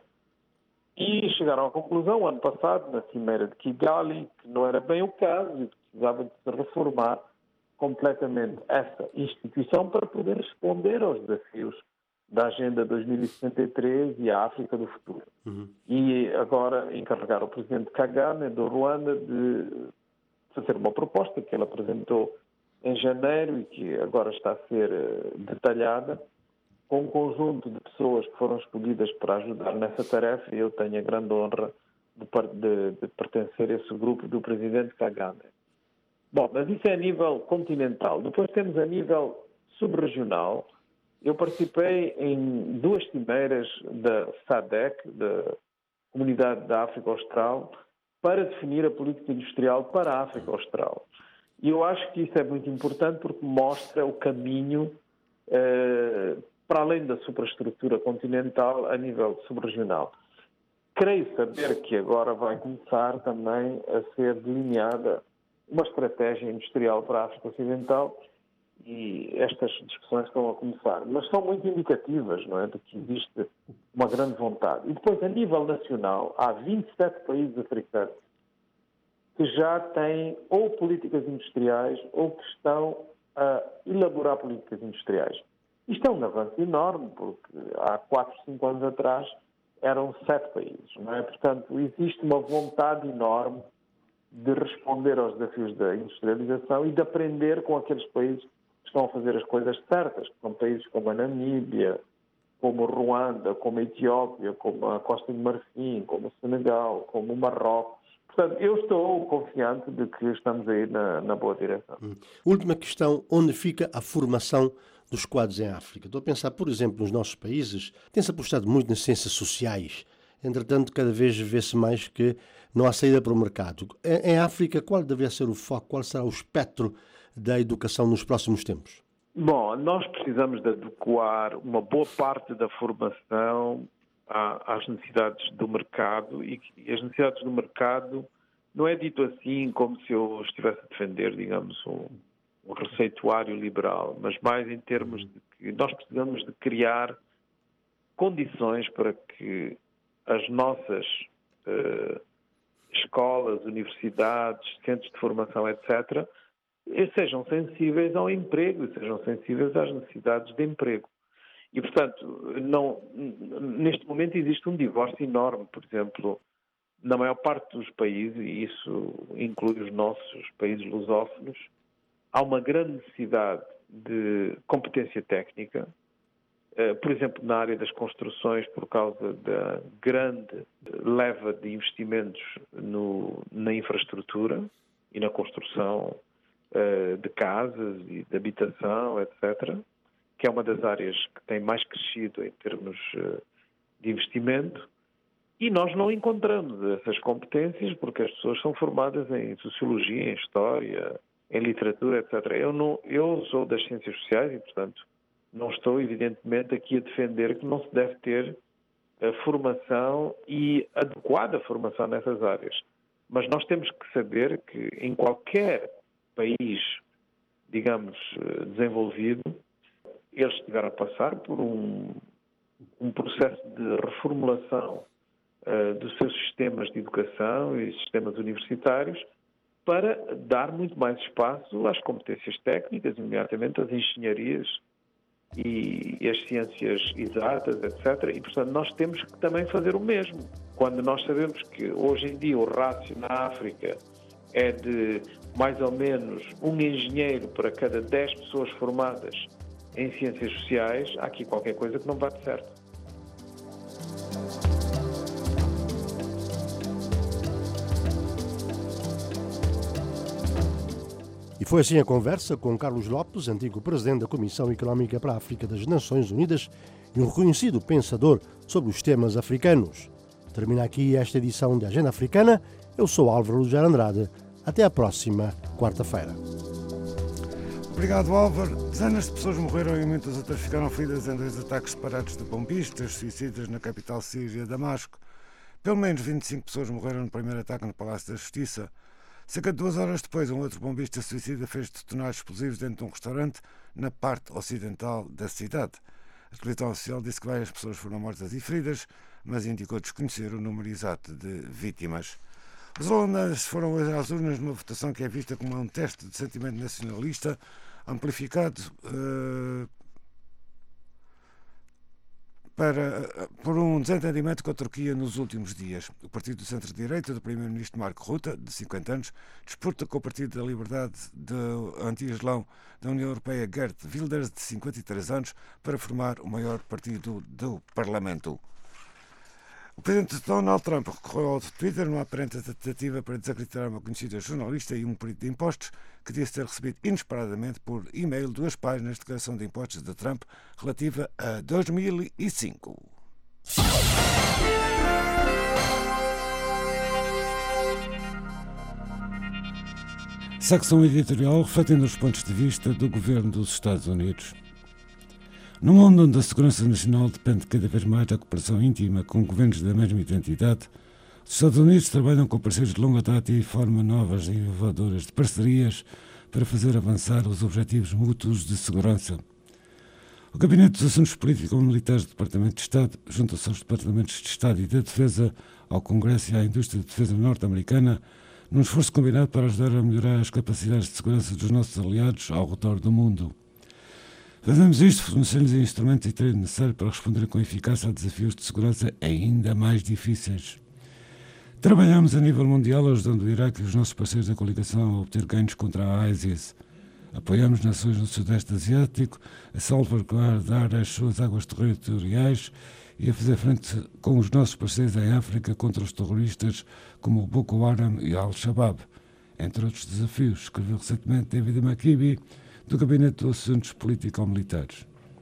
E chegaram à conclusão, ano passado, na Cimeira de Kigali, que não era bem o caso e que precisava de se reformar completamente essa instituição para poder responder aos desafios da Agenda dois mil e sessenta e três e a África do futuro. Uhum. E agora encarregar o presidente Kagame, do Ruanda, de fazer uma proposta que ele apresentou em janeiro e que agora está a ser detalhada, com um conjunto de pessoas que foram escolhidas para ajudar nessa tarefa, e eu tenho a grande honra de, de, de pertencer a esse grupo do presidente Kagame. Bom, mas isso é a nível continental. Depois temos a nível subregional. Eu participei em duas cimeiras da SADC, da Comunidade da África Austral, para definir a política industrial para a África Austral. E eu acho que isso é muito importante porque mostra o caminho eh, para além da superestrutura continental a nível subregional. Creio saber que agora vai começar também a ser delineada uma estratégia industrial para a África Ocidental e estas discussões estão a começar. Mas são muito indicativas, não é, de que existe uma grande vontade. E depois, a nível nacional, há vinte e sete países africanos que já têm ou políticas industriais ou que estão a elaborar políticas industriais. Isto é um avanço enorme, porque há quatro, cinco anos atrás eram sete países, não é? Portanto, existe uma vontade enorme de responder aos desafios da industrialização e de aprender com aqueles países que estão a fazer as coisas certas, que são países como a Namíbia, como o Ruanda, como a Etiópia, como a Costa de Marfim, como o Senegal, como o Marrocos. Portanto, eu estou confiante de que estamos aí na, na boa direção. Hum. Última questão, onde fica a formação dos quadros em África? Estou a pensar, por exemplo, nos nossos países, tem-se apostado muito nas ciências sociais. Entretanto, cada vez vê-se mais que não há saída para o mercado. Em África, qual deve ser o foco, qual será o espectro da educação nos próximos tempos? Bom, nós precisamos de adequar uma boa parte da formação às necessidades do mercado, e as necessidades do mercado não é dito assim como se eu estivesse a defender, digamos, um, um receituário liberal, mas mais em termos de que nós precisamos de criar condições para que as nossas uh, escolas, universidades, centros de formação, etcétera, sejam sensíveis ao emprego e sejam sensíveis às necessidades de emprego. E, portanto, não, neste momento existe um divórcio enorme. Por exemplo, na maior parte dos países, e isso inclui os nossos países lusófonos, há uma grande necessidade de competência técnica, por exemplo, na área das construções, por causa da grande leva de investimentos no, na infraestrutura e na construção de casas e de habitação, etcétera, que é uma das áreas que tem mais crescido em termos de investimento, e nós não encontramos essas competências porque as pessoas são formadas em sociologia, em história, em literatura, etcétera. Eu, não, eu sou das ciências sociais e, portanto, não estou, evidentemente, aqui a defender que não se deve ter a formação e adequada formação nessas áreas. Mas nós temos que saber que em qualquer país, digamos, desenvolvido, eles estiveram a passar por um, um processo de reformulação uh, dos seus sistemas de educação e sistemas universitários para dar muito mais espaço às competências técnicas, imediatamente às engenharias e as ciências exatas, etcétera. E, portanto, nós temos que também fazer o mesmo. Quando nós sabemos que hoje em dia o rácio na África é de mais ou menos um engenheiro para cada dez pessoas formadas em ciências sociais, há aqui qualquer coisa que não bate certo. E foi assim a conversa com Carlos Lopes, antigo presidente da Comissão Económica para a África das Nações Unidas e um reconhecido pensador sobre os temas africanos. Termina aqui esta edição de Agenda Africana. Eu sou Álvaro Lujar Andrade. Até à próxima quarta-feira. Obrigado, Álvaro. Dezenas de pessoas morreram e muitas outras ficaram feridas em dois ataques separados de bombistas suicidas na capital síria, Damasco. Pelo menos vinte e cinco pessoas morreram no primeiro ataque no Palácio da Justiça. Cerca de duas horas depois, um outro bombista suicida fez detonar explosivos dentro de um restaurante na parte ocidental da cidade. A televisão oficial disse que várias pessoas foram mortas e feridas, mas indicou desconhecer o número exato de vítimas. Os holandeses foram hoje às urnas numa votação que é vista como um teste de sentimento nacionalista amplificado uh, para, por um desentendimento com a Turquia nos últimos dias. O partido do centro-direita do primeiro-ministro Mark Rutte, de cinquenta anos, disputa com o Partido da Liberdade do anti-islão da União Europeia Geert Wilders, de cinquenta e três anos, para formar o maior partido do Parlamento. O presidente Donald Trump recorreu ao Twitter numa aparente tentativa para desacreditar uma conhecida jornalista e um perito de impostos que disse ter recebido inesperadamente por e-mail duas páginas de declaração de impostos de Trump relativa a dois mil e cinco. Secção editorial refletindo os pontos de vista do governo dos Estados Unidos. No mundo onde a segurança nacional depende cada vez mais da cooperação íntima com governos da mesma identidade, os Estados Unidos trabalham com parceiros de longa data e formam novas e inovadoras de parcerias para fazer avançar os objetivos mútuos de segurança. O Gabinete dos Assuntos Político-Militares do Departamento de Estado junta-se aos Departamentos de Estado e da Defesa, ao Congresso e à Indústria de Defesa norte-americana, num esforço combinado para ajudar a melhorar as capacidades de segurança dos nossos aliados ao redor do mundo. Fazemos isto fornecendo-lhes instrumentos e treino necessário para responder com eficácia a desafios de segurança ainda mais difíceis. Trabalhamos a nível mundial ajudando o Iraque e os nossos parceiros da coligação a obter ganhos contra a ISIS. Apoiamos nações no Sudeste Asiático a salvaguardar as suas águas territoriais e a fazer frente com os nossos parceiros em África contra os terroristas como o Boko Haram e Al-Shabaab, entre outros desafios, escreveu recentemente David McKibbe, do Gabinete dos Assuntos Político-Militares.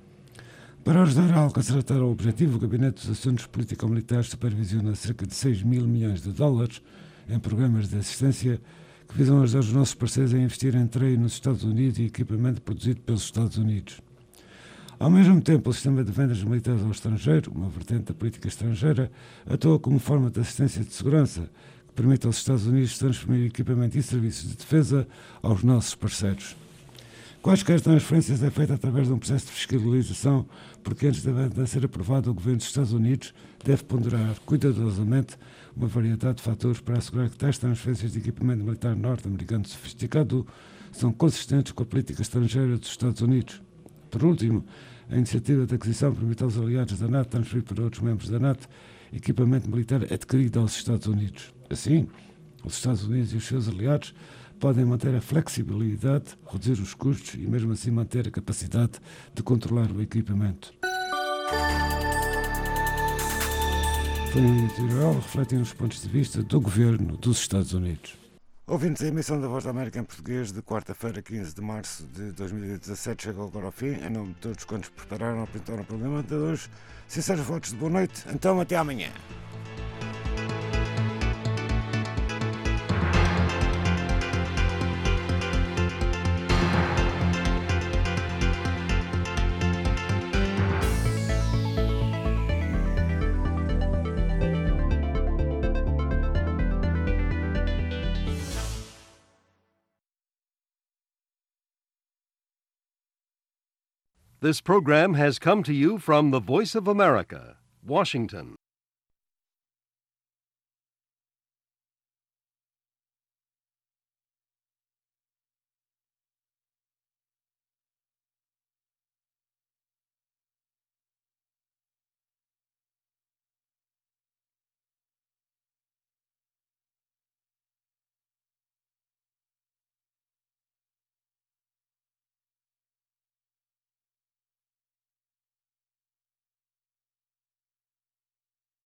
Para ajudar a alcançar tal objetivo, o Gabinete dos Assuntos Político-Militares supervisiona cerca de seis mil milhões de dólares em programas de assistência que visam ajudar os nossos parceiros a investir em treino nos Estados Unidos e equipamento produzido pelos Estados Unidos. Ao mesmo tempo, o sistema de vendas militares ao estrangeiro, uma vertente da política estrangeira, atua como forma de assistência de segurança que permite aos Estados Unidos transferir equipamento e serviços de defesa aos nossos parceiros. Quaisquer transferências é feita através de um processo de fiscalização, porque antes de ser aprovado, o governo dos Estados Unidos deve ponderar cuidadosamente uma variedade de fatores para assegurar que tais transferências de equipamento militar norte-americano sofisticado são consistentes com a política estrangeira dos Estados Unidos. Por último, a iniciativa de aquisição permite aos aliados da NATO transferir para outros membros da NATO equipamento militar adquirido aos Estados Unidos. Assim, os Estados Unidos e os seus aliados podem manter a flexibilidade, reduzir os custos e mesmo assim manter a capacidade de controlar o equipamento. Foi um editorial refletindo os pontos de vista do governo dos Estados Unidos. Ouvintes, a emissão da Voz da América em português de quarta-feira, quinze de março de dois mil e dezassete, chegou agora ao fim. Em nome de todos quantos prepararam ou apresentaram o programa de hoje, sinceros votos de boa noite. Então, até amanhã. This program has come to you from the Voice of America, Washington.